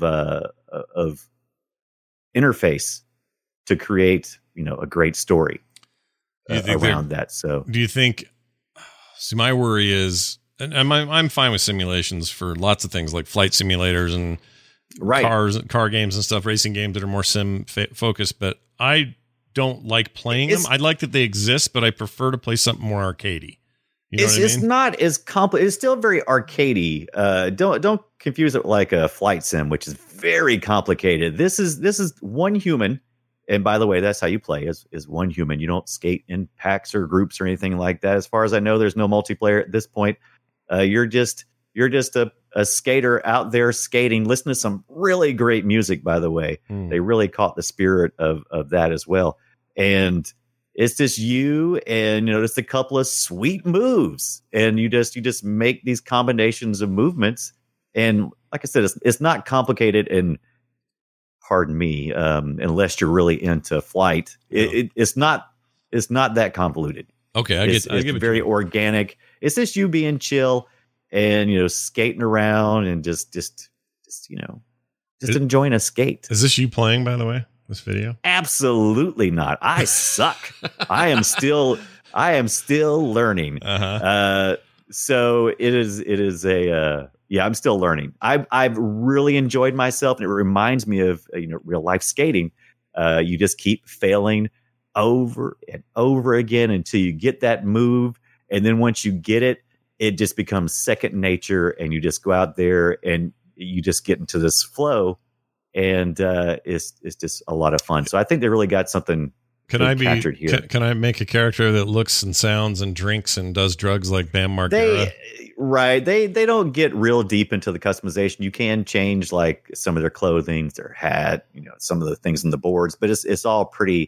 interface to create, a great story around that. So, do you think? See, my worry is, and I'm fine with simulations for lots of things like flight simulators and car games and stuff, racing games that are more sim focused. But I don't like playing them. I like that they exist, but I prefer to play something more arcadey. It's not as complicated. It's still very arcadey. Don't confuse it like a flight sim, which is very complicated. This is one human, and by the way, that's how you play is one human. You don't skate in packs or groups or anything like that. As far as I know, there's no multiplayer at this point. You're just a skater out there skating. Listen to some really great music, by the way. They really caught the spirit of that as well, and it's just you and just a couple of sweet moves, and you just make these combinations of movements. And like I said, it's not complicated, and pardon me, unless you're really into flight, it's not that convoluted. Okay, It's very organic. It's just you being chill and, skating around and just enjoying a skate. Is this you playing, by the way, this video? Absolutely not. I suck. I am still learning. So it is I'm still learning. I've really enjoyed myself, and it reminds me of real life skating. You just keep failing over and over again until you get that move, and then once you get it, it just becomes second nature, and you just go out there and you just get into this flow, and it's just a lot of fun. So I think they really got something. Can I make a character that looks and sounds and drinks and does drugs like Bam Margera? They don't get real deep into the customization. You can change like some of their clothing, their hat, some of the things on the boards, but it's all pretty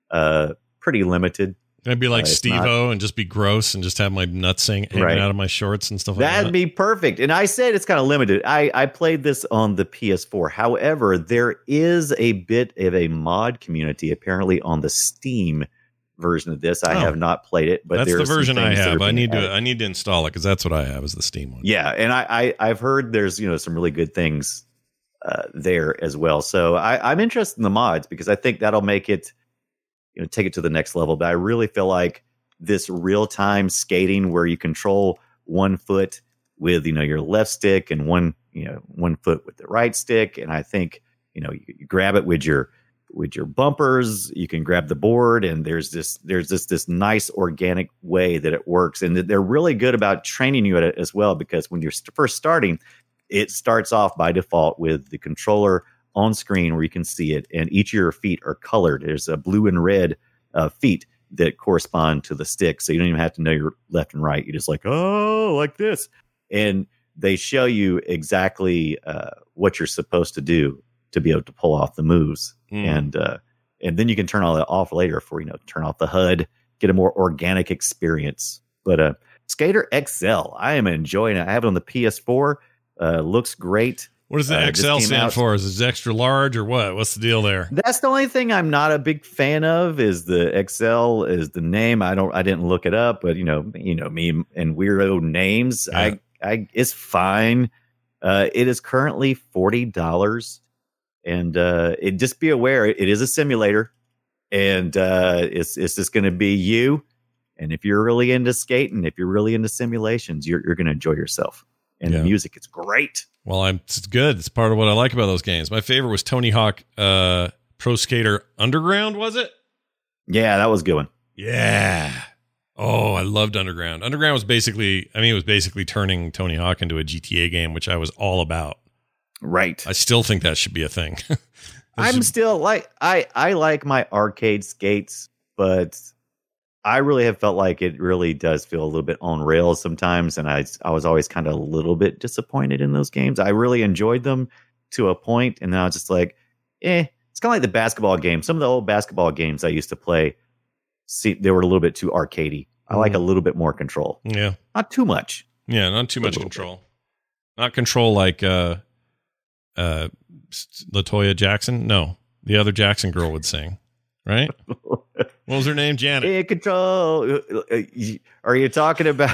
limited. I'd be like Steve-O and just be gross and just have my nuts hanging out of my shorts and stuff like that. That'd be perfect. And I said it's kind of limited. I played this on the PS4. However, there is a bit of a mod community apparently on the Steam version of this. I have not played it, but that's the version I have. I need to install it because that's what I have is the Steam one. Yeah, and I've heard there's some really good things there as well. So I'm interested in the mods because I think that'll make it take it to the next level. But I really feel like this real-time skating where you control one foot with, your left stick and one foot with the right stick. And I think, you grab it with your bumpers, you can grab the board, and there's this nice organic way that it works. And they're really good about training you at it as well, because when you're first starting, it starts off by default with the controller on screen where you can see it, and each of your feet are colored. There's a blue and red feet that correspond to the stick, so you don't even have to know your left and right. You're just like, oh, like this, and they show you exactly what you're supposed to do to be able to pull off the moves, and then you can turn all that off later for turn off the HUD, get a more organic experience. But Skater XL, I am enjoying it. I have it on the PS4. Looks great. What does the XL stand for? Is it extra large or what? What's the deal there? That's the only thing I'm not a big fan of is the XL is the name. I didn't look it up, but me and weirdo names. Yeah. It's fine. It is currently $40, and it just be aware it is a simulator, and it's just going to be you. And if you're really into skating, if you're really into simulations, you're going to enjoy yourself. And the music is great. Well, it's good. It's part of what I like about those games. My favorite was Tony Hawk Pro Skater Underground, was it? Yeah, that was a good one. Yeah. Oh, I loved Underground. Underground was basically turning Tony Hawk into a GTA game, which I was all about. Right. I still think that should be a thing. I'm still like, I like my arcade skates, but I really have felt like it really does feel a little bit on rails sometimes. And I was always kind of a little bit disappointed in those games. I really enjoyed them to a point, and then I was just like, it's kind of like the basketball game. Some of the old basketball games I used to play, they were a little bit too arcadey. I like a little bit more control. Yeah. Not too much. Yeah, not too much control. Bit. Not control like LaToya Jackson. No, the other Jackson girl would sing, right? What was her name? Janet. In control. Are you talking about?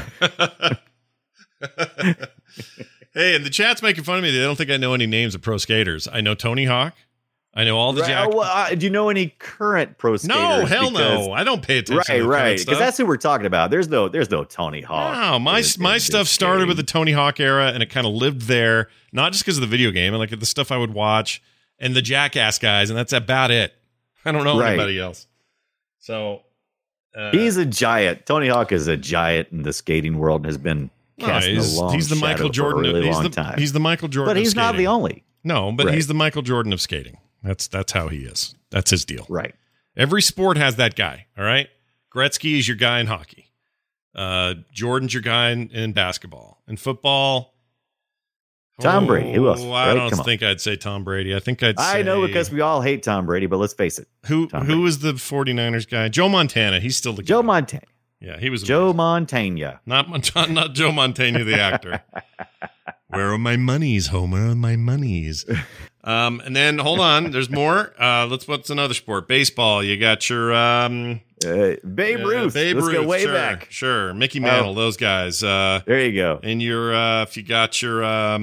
Hey, and the chat's making fun of me. They don't think I know any names of pro skaters. I know Tony Hawk. I know all the do you know any current pro skaters? No, hell no. I don't pay attention. Right. Because that's who we're talking about. There's no Tony Hawk. No, my stuff started with the Tony Hawk era, and it kind of lived there. Not just because of the video game, and like the stuff I would watch, and the Jackass guys, and that's about it. I don't know anybody else. So he's a giant. Tony Hawk is a giant in the skating world and has been casting a long he's the Michael Jordan for a really long time. He's the Michael Jordan but he's of skating. Not the only. No, but he's the Michael Jordan of skating. That's how he is. That's his deal. Right. Every sport has that guy, all right? Gretzky is your guy in hockey. Jordan's your guy in basketball. In football, Tom Brady. Who else? I don't think I'd say Tom Brady. I know because we all hate Tom Brady, but let's face it. Who was the 49ers guy? Joe Montana. He's still the guy. Joe Montana. Yeah, he was Joe Montana. Not Joe Montana, the actor. Where are my monies, Homer? My monies. And then hold on, there's more. What's another sport? Baseball. You got your Babe Ruth. Babe Let's Ruth, go way sure, back. Sure. Mickey Mantle, those guys. There you go. And if you got your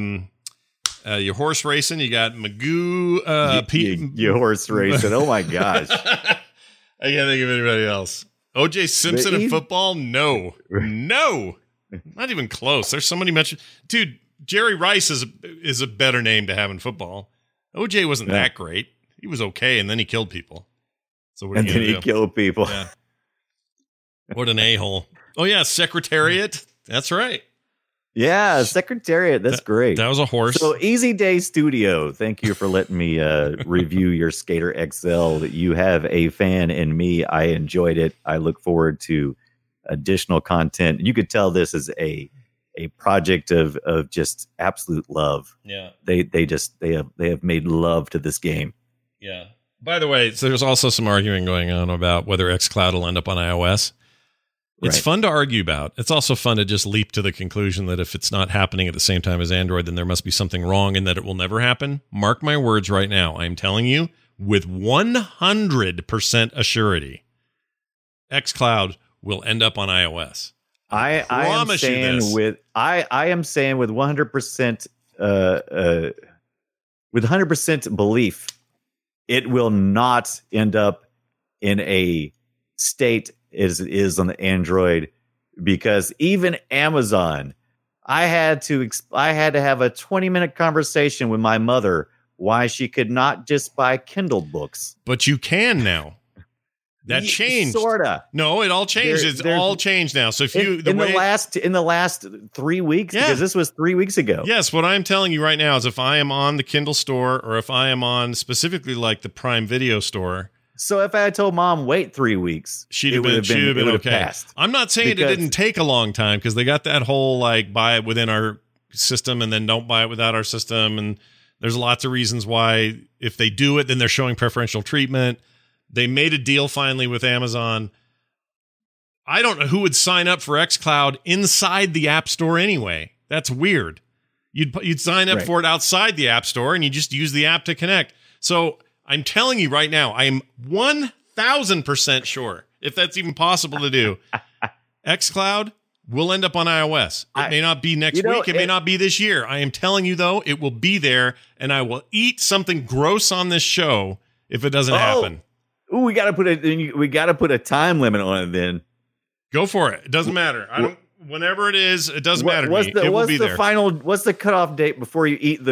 horse racing, you got Magoo, Pete. You horse racing. Oh, my gosh. I can't think of anybody else. O.J. Simpson in football? No. Not even close. There's so many mentions. Dude, Jerry Rice is a better name to have in football. O.J. wasn't that great. He was okay, and then he killed people. So what are you going to do? He killed people. Yeah. What an a-hole. Oh, yeah, Secretariat. That's right. Yeah, Secretariat. That's great. That was a horse. So Easy Day Studio, thank you for letting me review your Skater XL. You have a fan in me. I enjoyed it. I look forward to additional content. You could tell this is a project of just absolute love. Yeah. They have made love to this game. Yeah. By the way, so there's also some arguing going on about whether xCloud will end up on iOS. It's fun to argue about. It's also fun to just leap to the conclusion that if it's not happening at the same time as Android, then there must be something wrong and that it will never happen. Mark my words right now. I'm telling you with 100% assurity, xCloud will end up on iOS. I am saying with 100% with 100% belief, it will not end up in a state as it is on the Android, because even Amazon, I had to have a 20-minute conversation with my mother why she could not just buy Kindle books. But you can now. That changed. Sorta. No, it all changed. It's all changed now. So if you in the last 3 weeks, because this was 3 weeks ago. Yes, what I'm telling you right now is if I am on the Kindle store, or if I am on specifically like the Prime Video store. So if I had told Mom wait 3 weeks, she'd have been okay. Passed. I'm not saying it didn't take a long time, because they got that whole like buy it within our system and then don't buy it without our system, and there's lots of reasons why if they do it, then they're showing preferential treatment. They made a deal finally with Amazon. I don't know who would sign up for xCloud inside the App Store anyway. That's weird. You'd sign up for it outside the App Store and you just use the app to connect. So I'm telling you right now, I am 1,000% sure, if that's even possible to do, xCloud will end up on iOS. It may not be next week. It may not be this year. I am telling you, though, it will be there, and I will eat something gross on this show if it doesn't happen. Ooh, we got to put a time limit on it. Then go for it. It doesn't matter. Whenever it is, it doesn't matter to me. It will be there. What's the cutoff date before you eat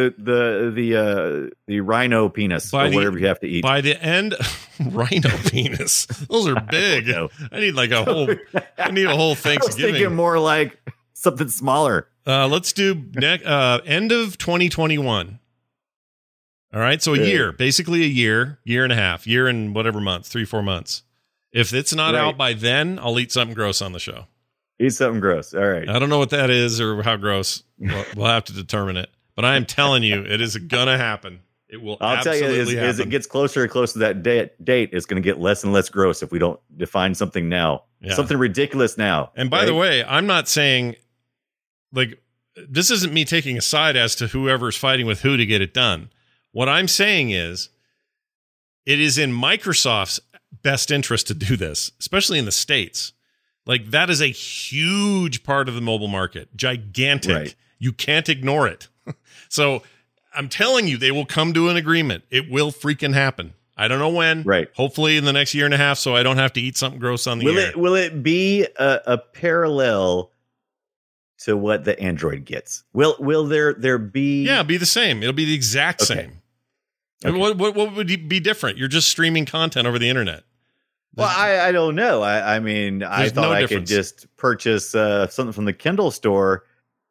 the rhino penis or whatever you have to eat? By the end, rhino penis. Those are big. I need like a whole. I need a whole Thanksgiving. I was thinking more like something smaller. Let's do end of 2021. All right, so a year, basically a year and a half, year and whatever months, 3-4 months. If it's not out by then, I'll eat something gross on the show. Eat something gross. All right. I don't know what that is or how gross. We'll have to determine it. But I am telling you, it is going to happen. It will absolutely happen. I'll tell you, as it gets closer and closer to that date, it's going to get less and less gross if we don't define something now. Yeah. Something ridiculous now. And by the way, I'm not saying, like, this isn't me taking a side as to whoever's fighting with who to get it done. What I'm saying is, it is in Microsoft's best interest to do this, especially in the States. Like, that is a huge part of the mobile market. Gigantic. Right. You can't ignore it. So I'm telling you, they will come to an agreement. It will freaking happen. I don't know when. Right. Hopefully in the next year and a half, so I don't have to eat something gross on the air. Will it be a parallel to what the Android gets? Will there be? Yeah, be the same. It'll be the exact same. Okay. What would be different? You're just streaming content over the internet. Well, I don't know. I mean, I thought I could just purchase something from the Kindle store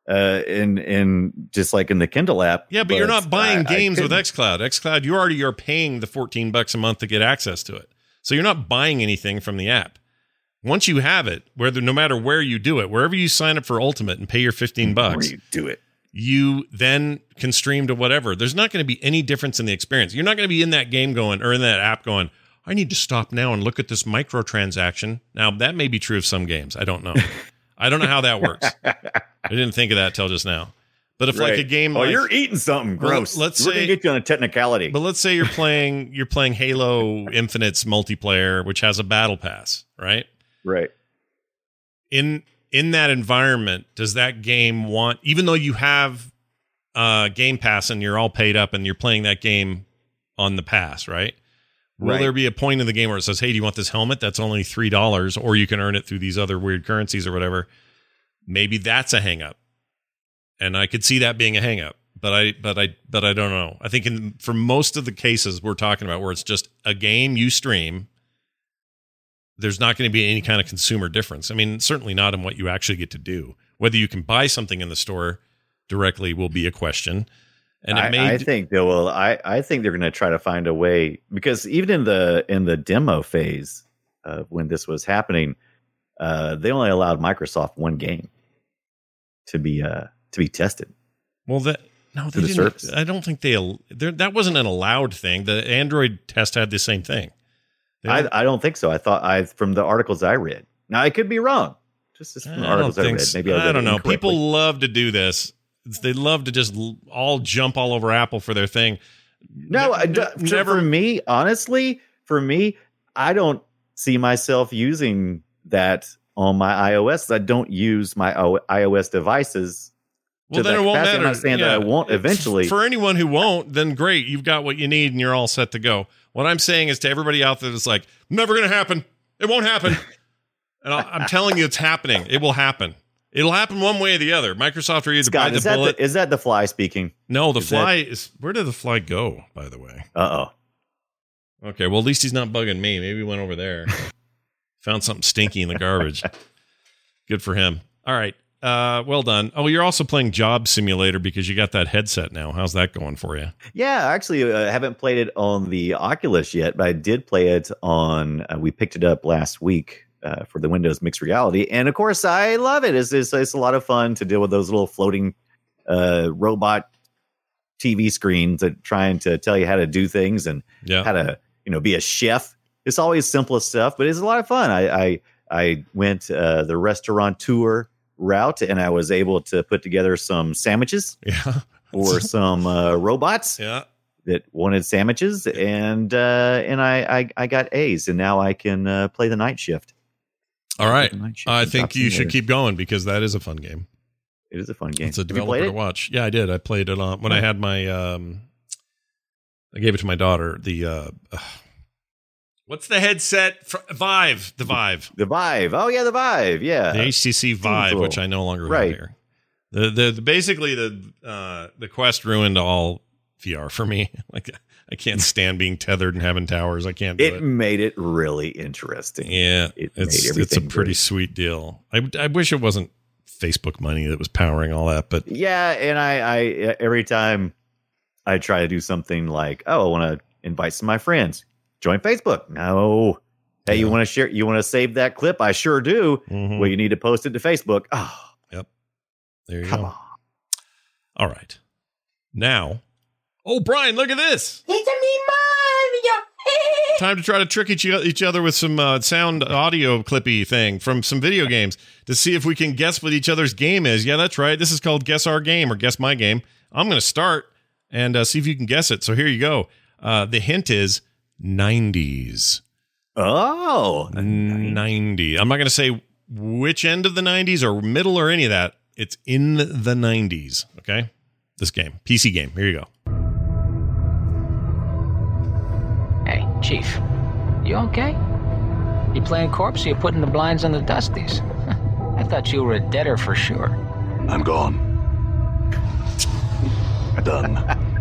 in just like in the Kindle app. Yeah, but you're not buying games with xCloud. xCloud, you already are paying the $14 a month to get access to it. So you're not buying anything from the app. Once you have it, no matter where you do it, wherever you sign up for Ultimate and pay your $15, where you do it, you then can stream to whatever. There's not going to be any difference in the experience. You're not going to be in that game going or in that app going, I need to stop now and look at this microtransaction. Now, that may be true of some games. I don't know. I don't know how that works. I didn't think of that till just now. But if like a game, you're eating something gross. Let's We're say gonna get you on a technicality. But let's say you're playing Halo Infinite's multiplayer, which has a battle pass, right? Right. In that environment, does that game want, even though you have Game Pass and you're all paid up and you're playing that game on the pass, right? Will there be a point in the game where it says, hey, do you want this helmet? That's only $3, or you can earn it through these other weird currencies or whatever. Maybe that's a hang up. And I could see that being a hang up, but I don't know. I think for most of the cases we're talking about where it's just a game you stream, there's not going to be any kind of consumer difference. I mean, certainly not in what you actually get to do. Whether you can buy something in the store directly will be a question. And I think they will. I think they're going to try to find a way, because even in the demo phase when this was happening, they only allowed Microsoft one game to be tested. Well, they didn't. I don't think that wasn't an allowed thing. The Android test had the same thing. I don't think so. I thought from the articles I read. Now I could be wrong. Just from the articles I read. Maybe I don't know. People love to do this. They love to just all jump all over Apple for their thing. No, for me, honestly, I don't see myself using that on my iOS. I don't use my iOS devices. Well, then it won't matter. I'm not saying that I won't eventually. For anyone who won't, then great. You've got what you need and you're all set to go. What I'm saying is to everybody out there that's like, never going to happen. It won't happen. And I'm telling you, it's happening. It will happen. It'll happen one way or the other. Microsoft will either bite the bullet. Is that the fly speaking? No, the fly is. Where did the fly go, by the way? Uh-oh. Okay, well, at least he's not bugging me. Maybe he went over there. Found something stinky in the garbage. Good for him. All right. Well done. Oh, you're also playing Job Simulator because you got that headset now. How's that going for you? Yeah, actually, I haven't played it on the Oculus yet, but I did play it on. We picked it up last week for the Windows Mixed Reality, and of course, I love it. It's a lot of fun to deal with those little floating robot TV screens that trying to tell you how to do things and how to be a chef. It's always simplest stuff, but it's a lot of fun. I went the restaurateur route, and I was able to put together some sandwiches for some robots that wanted sandwiches, and I got A's, and now I can play the night shift. All right, I think you should keep going because that is a fun game. It is a fun game. It's a developer to watch. Yeah, I did. I played it on when I had my. I gave it to my daughter. The what's the headset? Vive. The Vive. The Vive. Oh yeah, the Vive. Yeah. The HTC Vive, which I no longer have here. Basically the Quest ruined all VR for me. Like I can't stand being tethered and having towers. I can't do it. It made it really interesting. Yeah. It's a pretty sweet deal. I wish it wasn't Facebook money that was powering all that, but yeah, and I every time I try to do something like, I want to invite some of my friends. Join Facebook. No. Hey, you want to share? You want to save that clip? I sure do. Mm-hmm. Well, you need to post it to Facebook. Oh, yep. There you go. Come on. All right. Now, Brian, look at this. It's a me, Mario. Time to try to trick each other with some sound audio clippy thing from some video games to see if we can guess what each other's game is. Yeah, that's right. This is called Guess Our Game or Guess My Game. I'm going to start and see if you can guess it. So here you go. The hint is 90s. Oh, 90. I'm not going to say which end of the 90s or middle or any of that. It's in the 90s. Okay. This game, PC game. Here you go. Hey, Chief. You okay? You playing corpse or you putting the blinds on the dusties? I thought you were a deader for sure. I'm gone. Done.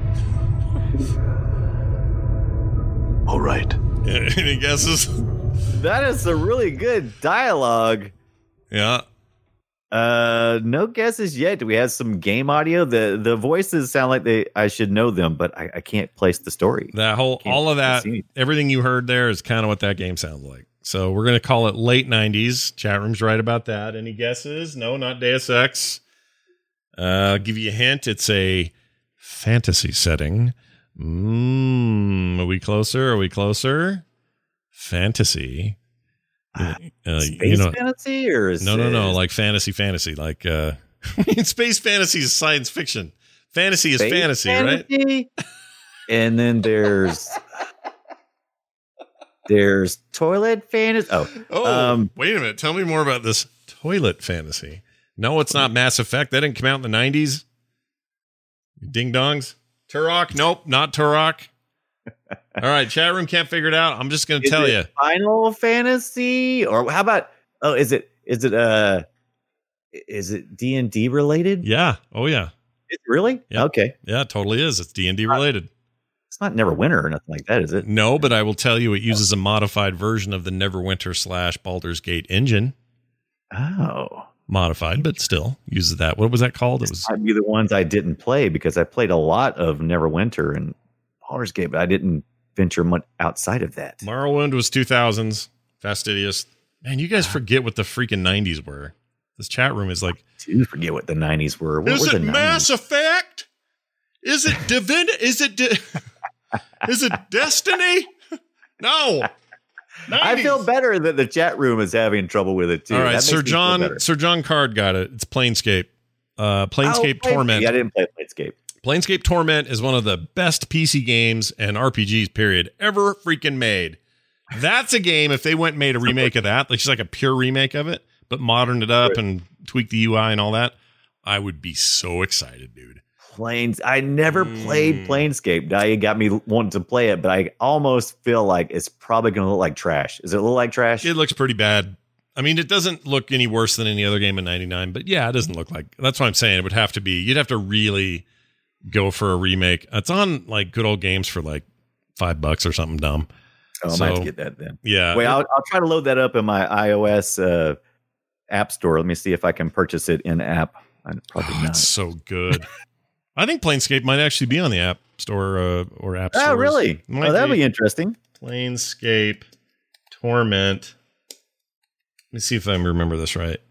All right. Any guesses? That is a really good dialogue. Yeah. No guesses yet. Do we have some game audio? The voices sound like I should know them, but I can't place the story. All of that, everything you heard there is kind of what that game sounds like. So we're going to call it late 90s. Chat room's right about that. Any guesses? No, not Deus Ex. I'll give you a hint. It's a fantasy setting. Are we closer? Fantasy. Space fantasy or is no, like fantasy, like Space fantasy is science fiction. Fantasy is fantasy, right? And then there's toilet fantasy. Wait a minute. Tell me more about this toilet fantasy. No, it's not Mass Effect. That didn't come out in the 90s. Ding dongs. Turok? Nope, not Turok. All right, chat room can't figure it out. I'm just going to tell you. Final Fantasy, or how about? Oh, is it D&D related? Yeah. Oh yeah. It's really? Yep. Okay. Yeah, it totally is. It's D&D related. It's not Neverwinter or nothing like that, is it? No, but I will tell you, it uses a modified version of the Neverwinter / Baldur's Gate engine. Oh. Modified, but still uses that. What was that called? It was might be the ones I didn't play because I played a lot of Neverwinter and Baldur's Gate, but I didn't venture much outside of that. Morrowind was 2000s. Fastidious. Man, you guys forget what the freaking 90s were. This chat room is like, I do forget what the 90s were. What is were it the 90s? Mass Effect? Is it Divinity? Is it Destiny? No. 90s. I feel better that the chat room is having trouble with it too. All right, That Sir makes me feel better. John Card got it. It's Planescape. Planescape Torment. I didn't play Planescape. Planescape Torment is one of the best PC games and RPGs, period, ever freaking made. That's a game, if they went and made a remake of that, like just like a pure remake of it, but moderned it up and tweaked the UI and all that, I would be so excited, dude. I never played Planescape. Now you got me wanting to play it, but I almost feel like it's probably going to look like trash. Is it look like trash? It looks pretty bad. I mean, it doesn't look any worse than any other game in 99, but yeah, it doesn't look like. That's what I'm saying. It would have to be. You'd have to really go for a remake. It's on like Good Old Games for like $5 or something dumb. Oh, I might have to get that then. Yeah. Wait, I'll try to load that up in my iOS app store. Let me see if I can purchase it in app. Probably not. It's so good. I think Planescape might actually be on the App Store or App Store. Oh, really? Oh, that'd be interesting. Planescape Torment. Let me see if I remember this right.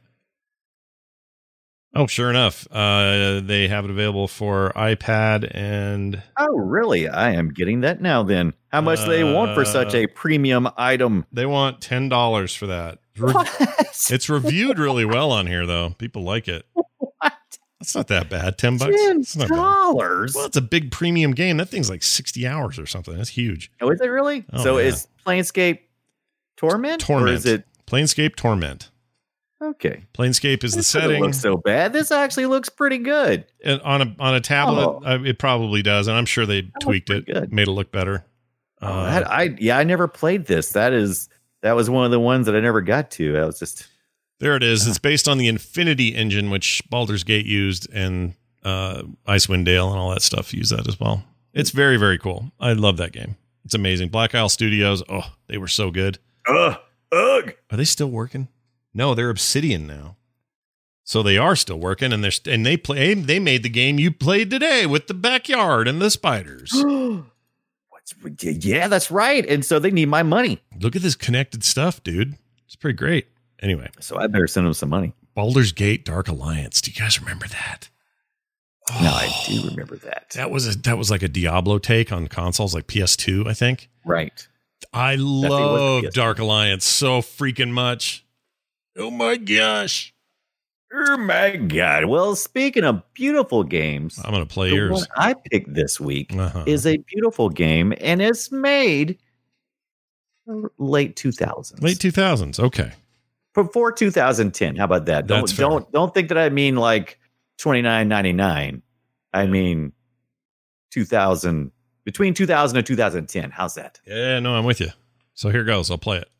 Oh, sure enough. They have it available for iPad and... Oh, really? I am getting that now then. How much do they want for such a premium item? They want $10 for that. It's reviewed really well on here, though. People like it. What? That's not that bad. $10. $10? Well, it's a big premium game. That thing's like 60 hours or something. That's huge. Oh, is it really? Oh, so yeah. is Planescape Torment? Or is it Planescape Torment? Okay. Planescape is the This doesn't setting. look so bad. This actually looks pretty good. And on a tablet, it probably does, and I'm sure they tweaked it, good. made it look better. I never played this. That was one of the ones that I never got to. I was just there. It is. It's based on the Infinity engine, which Baldur's Gate used, and Icewind Dale and all that stuff use that as well. It's very, very cool. I love that game. It's amazing. Black Isle Studios. Oh, they were so good. Ugh. Are they still working? No, they're Obsidian now. So they are still working, and they made the game you played today with the backyard and the spiders. Yeah, that's right. And so they need my money. Look at this connected stuff, dude. It's pretty great. Anyway, so I better send them some money. Baldur's Gate Dark Alliance. Do you guys remember that? Oh, no, I do remember that. That was like a Diablo take on consoles, like PS2, I think. Right. I love Dark Alliance so freaking much. Oh my gosh. Oh my God. Well, speaking of beautiful games, I'm going to play the yours. one I picked this week is a beautiful game, and it's made late 2000s. Late 2000s. Okay. Before 2010. How about that? Don't think that I mean like $29.99. I mean 2000, between 2000 and 2010. How's that? Yeah, no, I'm with you. So here goes. I'll play it.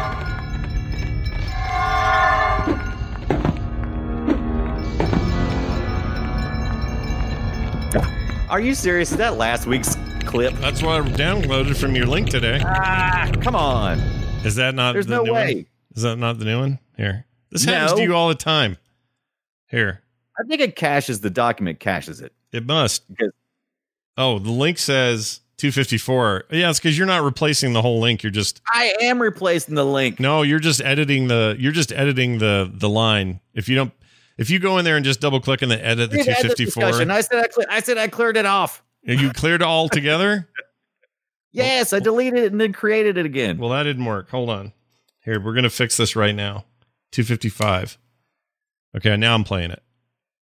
Are you serious? Is that last week's clip? That's what I downloaded from your link today. Come on. Is that not There's the no new way. one? Is that not the new one? Here. This happens to you all the time. Here. I think it caches the document, caches it. It must. Because the link says 254. Yeah, it's because you're not replacing the whole link. You're just I am replacing the link. No, you're just editing the line. If you go in there and just double click and then edit the 254. I said I cleared it off. You cleared it all together? Yes, I deleted it and then created it again. Well, that didn't work. Hold on. Here, we're going to fix this right now. 255. Okay, now I'm playing it.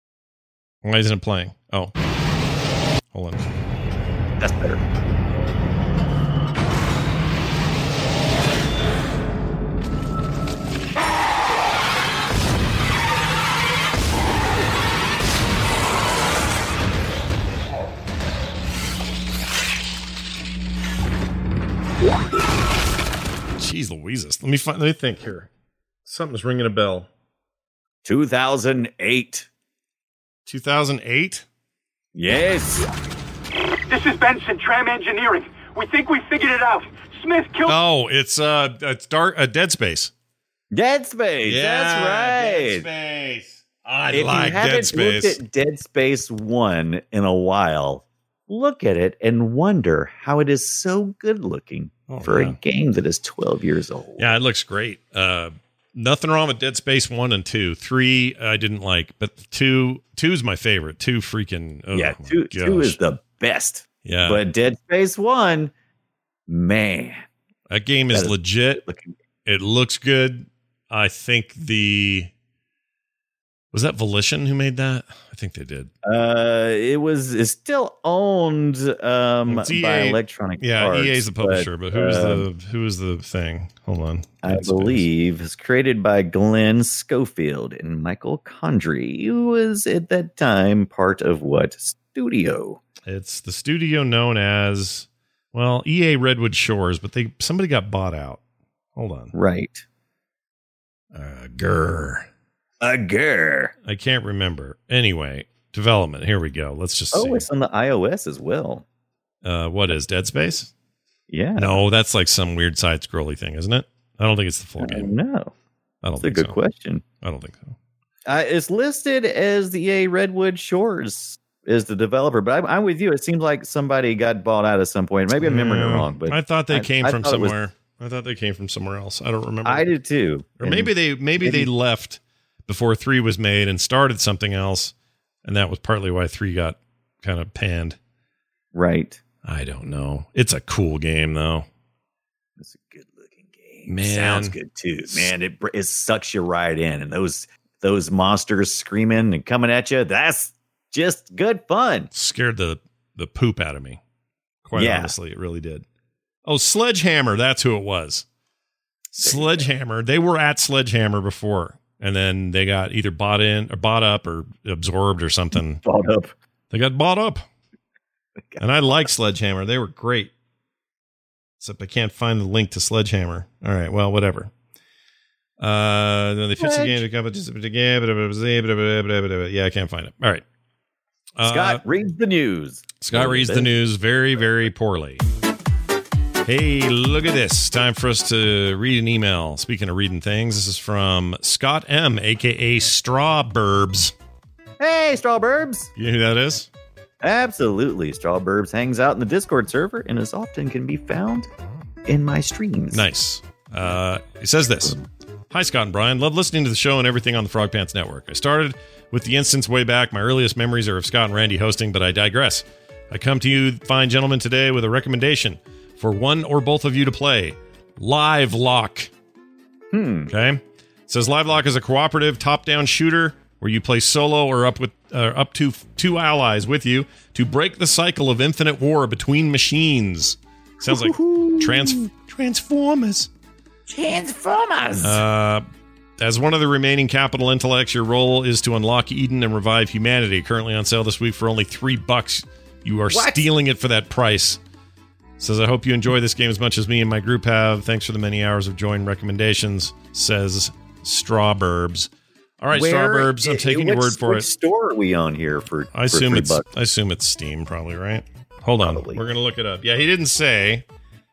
Why isn't it playing? Oh. Hold on. That's better. Jeez Louises. Let me think here. Something's ringing a bell. 2008. 2008? Yes. This is Benson, Tram Engineering. We think we figured it out. Smith killed... Oh, it's Dead Space. Dead Space. That's right. Dead Space. I If like you haven't Dead Space. looked at Dead Space 1 in a while, look at it and wonder how it is so good looking for a game that is 12 years old. Yeah, it looks great. Nothing wrong with Dead Space 1 and 2. 3 I didn't like, but 2 is my favorite. 2 freaking... Oh, yeah, 2 is the best. Yeah. But Dead Space 1, man. That game is legit. It looks good. I think was that Volition who made that? I think they did. It's still owned It's EA, by Electronic Arts. Yeah, EA's the publisher, but who was the thing? Hold on. I believe it's created by Glenn Schofield and Michael Condrey, who was at that time part of what studio? It's the studio known as, well, EA Redwood Shores, but somebody got bought out. Hold on. Right. Grr. I can't remember. Anyway, development. Here we go. Let's just see. It's on the iOS as well. What is Dead Space? Yeah. No, that's like some weird side-scrolly thing, isn't it? I don't think it's the full game. No. That's a good question. I don't think so. It's listed as the EA Redwood Shores is the developer, but I'm with you. It seems like somebody got bought out at some point. Maybe I'm remembering it wrong, but I thought they came from somewhere. I thought they came from somewhere else. I don't remember. I did too. Or maybe they left before 3 was made and started something else, and that was partly why 3 got kind of panned. Right. I don't know. It's a cool game, though. It's a good-looking game. Man. Sounds good, too. Man, it sucks you right in. And those monsters screaming and coming at you, that's just good fun. Scared the poop out of me. Quite honestly, it really did. Oh, Sledgehammer. That's who it was. Sledgehammer. They were at Sledgehammer before. And then they got either bought up or absorbed or something. Bought up. They got bought up. And I like Sledgehammer. They were great. Except I can't find the link to Sledgehammer. All right, well, whatever. Then they fix the game. Yeah, I can't find it. All right. Scott reads the news. Scott reads the news very, very poorly. Hey, look at this. Time for us to read an email. Speaking of reading things, this is from Scott M., a.k.a. Strawburbs. Hey, Strawburbs. You know who that is? Absolutely. Strawburbs hangs out in the Discord server and as often can be found in my streams. Nice. He says this. Hi, Scott and Brian. Love listening to the show and everything on the Frog Pants Network. I started with the instance way back. My earliest memories are of Scott and Randy hosting, but I digress. I come to you, fine gentlemen, today with a recommendation for one or both of you to play. Live Lock. Okay? It says Live Lock is a cooperative top-down shooter where you play solo or up to 2 allies with you to break the cycle of infinite war between machines. Sounds like Transformers. Transformers. As one of the remaining capital intellects, your role is to unlock Eden and revive humanity. Currently on sale this week for only $3. You are stealing it for that price. Says, I hope you enjoy this game as much as me and my group have. Thanks for the many hours of joint recommendations, says Strawburbs. All right, Strawburbs, I'm taking your word for it. Which store are we on here for? I assume $3? I assume it's Steam, probably, right? Hold on, Probably. we're gonna look it up. Yeah, he didn't say,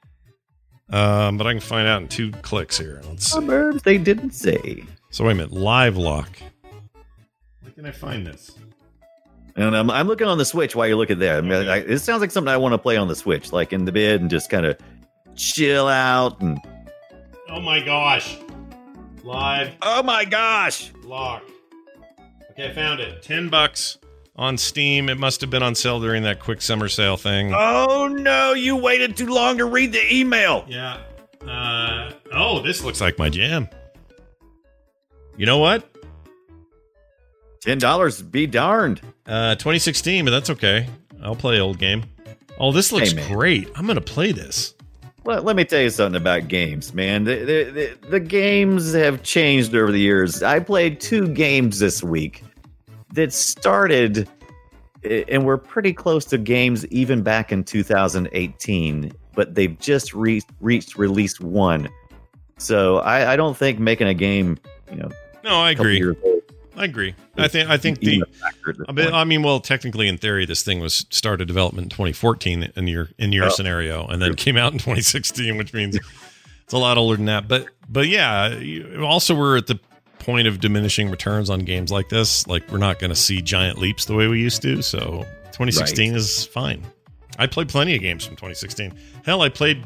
but I can find out in 2 clicks here. Let's see. Strawburbs, they didn't say. So wait a minute, Live Lock. Where can I find this? And I'm looking on the Switch while you look at that. I mean, it sounds like something I want to play on the Switch, like in the bed and just kind of chill out. And Oh my gosh, Live oh my gosh, Lock. Okay, I found it. $10 on Steam. It must have been on sale during that quick summer sale thing. oh no, you waited too long to read the email. Yeah. Oh, this looks like my jam. You know what? $10, be darned. 2016, but that's okay. I'll play old game. Oh, this looks great. I'm going to play this. Well, let me tell you something about games, man. The games have changed over the years. I played 2 games this week that started and were pretty close to games even back in 2018, but they've just reached release 1. So I don't think making a game, No, I agree. I agree. I think well, technically in theory, this thing was started development in 2014 in your scenario, and then came out in 2016, which means it's a lot older than that. But yeah, also we're at the point of diminishing returns on games like this. Like, we're not going to see giant leaps the way we used to. So 2016 is fine. I played plenty of games from 2016. Hell, I played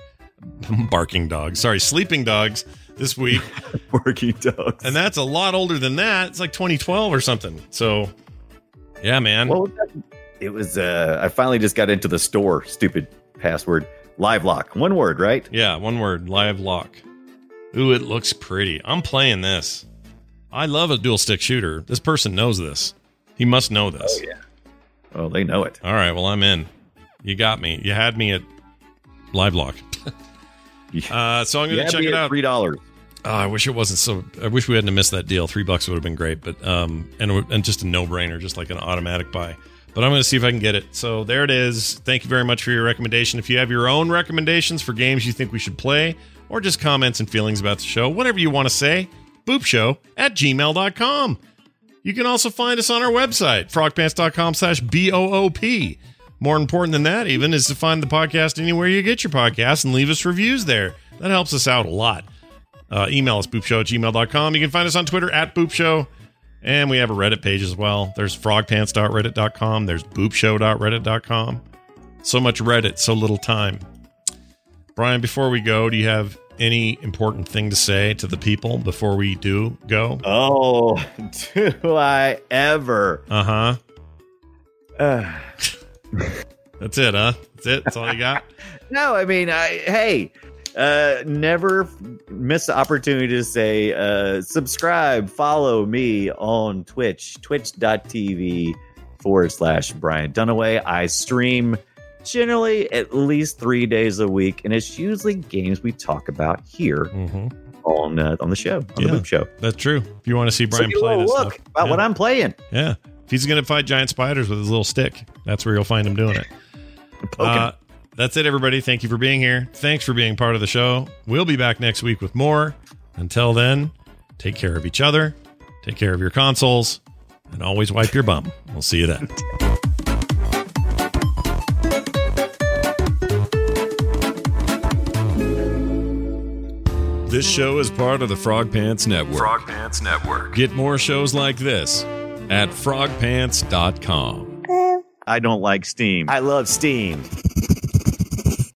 Sleeping Dogs this week. Working Dogs. And that's a lot older than that. It's like 2012 or something. So, yeah, man. Well, it was, I finally just got into the store. Stupid password. Live Lock. One word, right? Yeah, one word. Live Lock. Ooh, it looks pretty. I'm playing this. I love a dual stick shooter. This person knows this. He must know this. Oh, yeah. Oh, they know it. All right, well, I'm in. You got me. You had me at Live Lock. So I'm going to check it out. $3. Oh, I wish it wasn't so. I wish we hadn't missed that deal. $3 would have been great, but and just a no-brainer, just like an automatic buy. But I'm going to see if I can get it. So there it is. Thank you very much for your recommendation. If you have your own recommendations for games you think we should play, or just comments and feelings about the show, whatever you want to say, boopshow@gmail.com. You can also find us on our website, frogpants.com/BOOP. More important than that, even, is to find the podcast anywhere you get your podcasts and leave us reviews there. That helps us out a lot. Email us, boopshow@gmail.com. You can find us on Twitter @boopshow. And we have a Reddit page as well. There's frogpants.reddit.com. There's boopshow.reddit.com. So much Reddit, so little time. Brian, before we go, do you have any important thing to say to the people before we do go? Oh, do I ever? Uh-huh. That's it, huh? That's it? That's all you got? No, I mean, never miss the opportunity to say subscribe, follow me on Twitch, twitch.tv/Brian Dunaway. I stream generally at least 3 days a week, and it's usually games we talk about here on the show, on the Boop Show. That's true. If you want to see Brian play this look stuff, about what I'm playing. Yeah. If he's going to fight giant spiders with his little stick, that's where you'll find him doing it. That's it, everybody. Thank you for being here. Thanks for being part of the show. We'll be back next week with more. Until then, take care of each other, take care of your consoles, and always wipe your bum. We'll see you then. This show is part of the Frog Pants Network. Frog Pants Network. Get more shows like this at frogpants.com. I don't like Steam. I love Steam.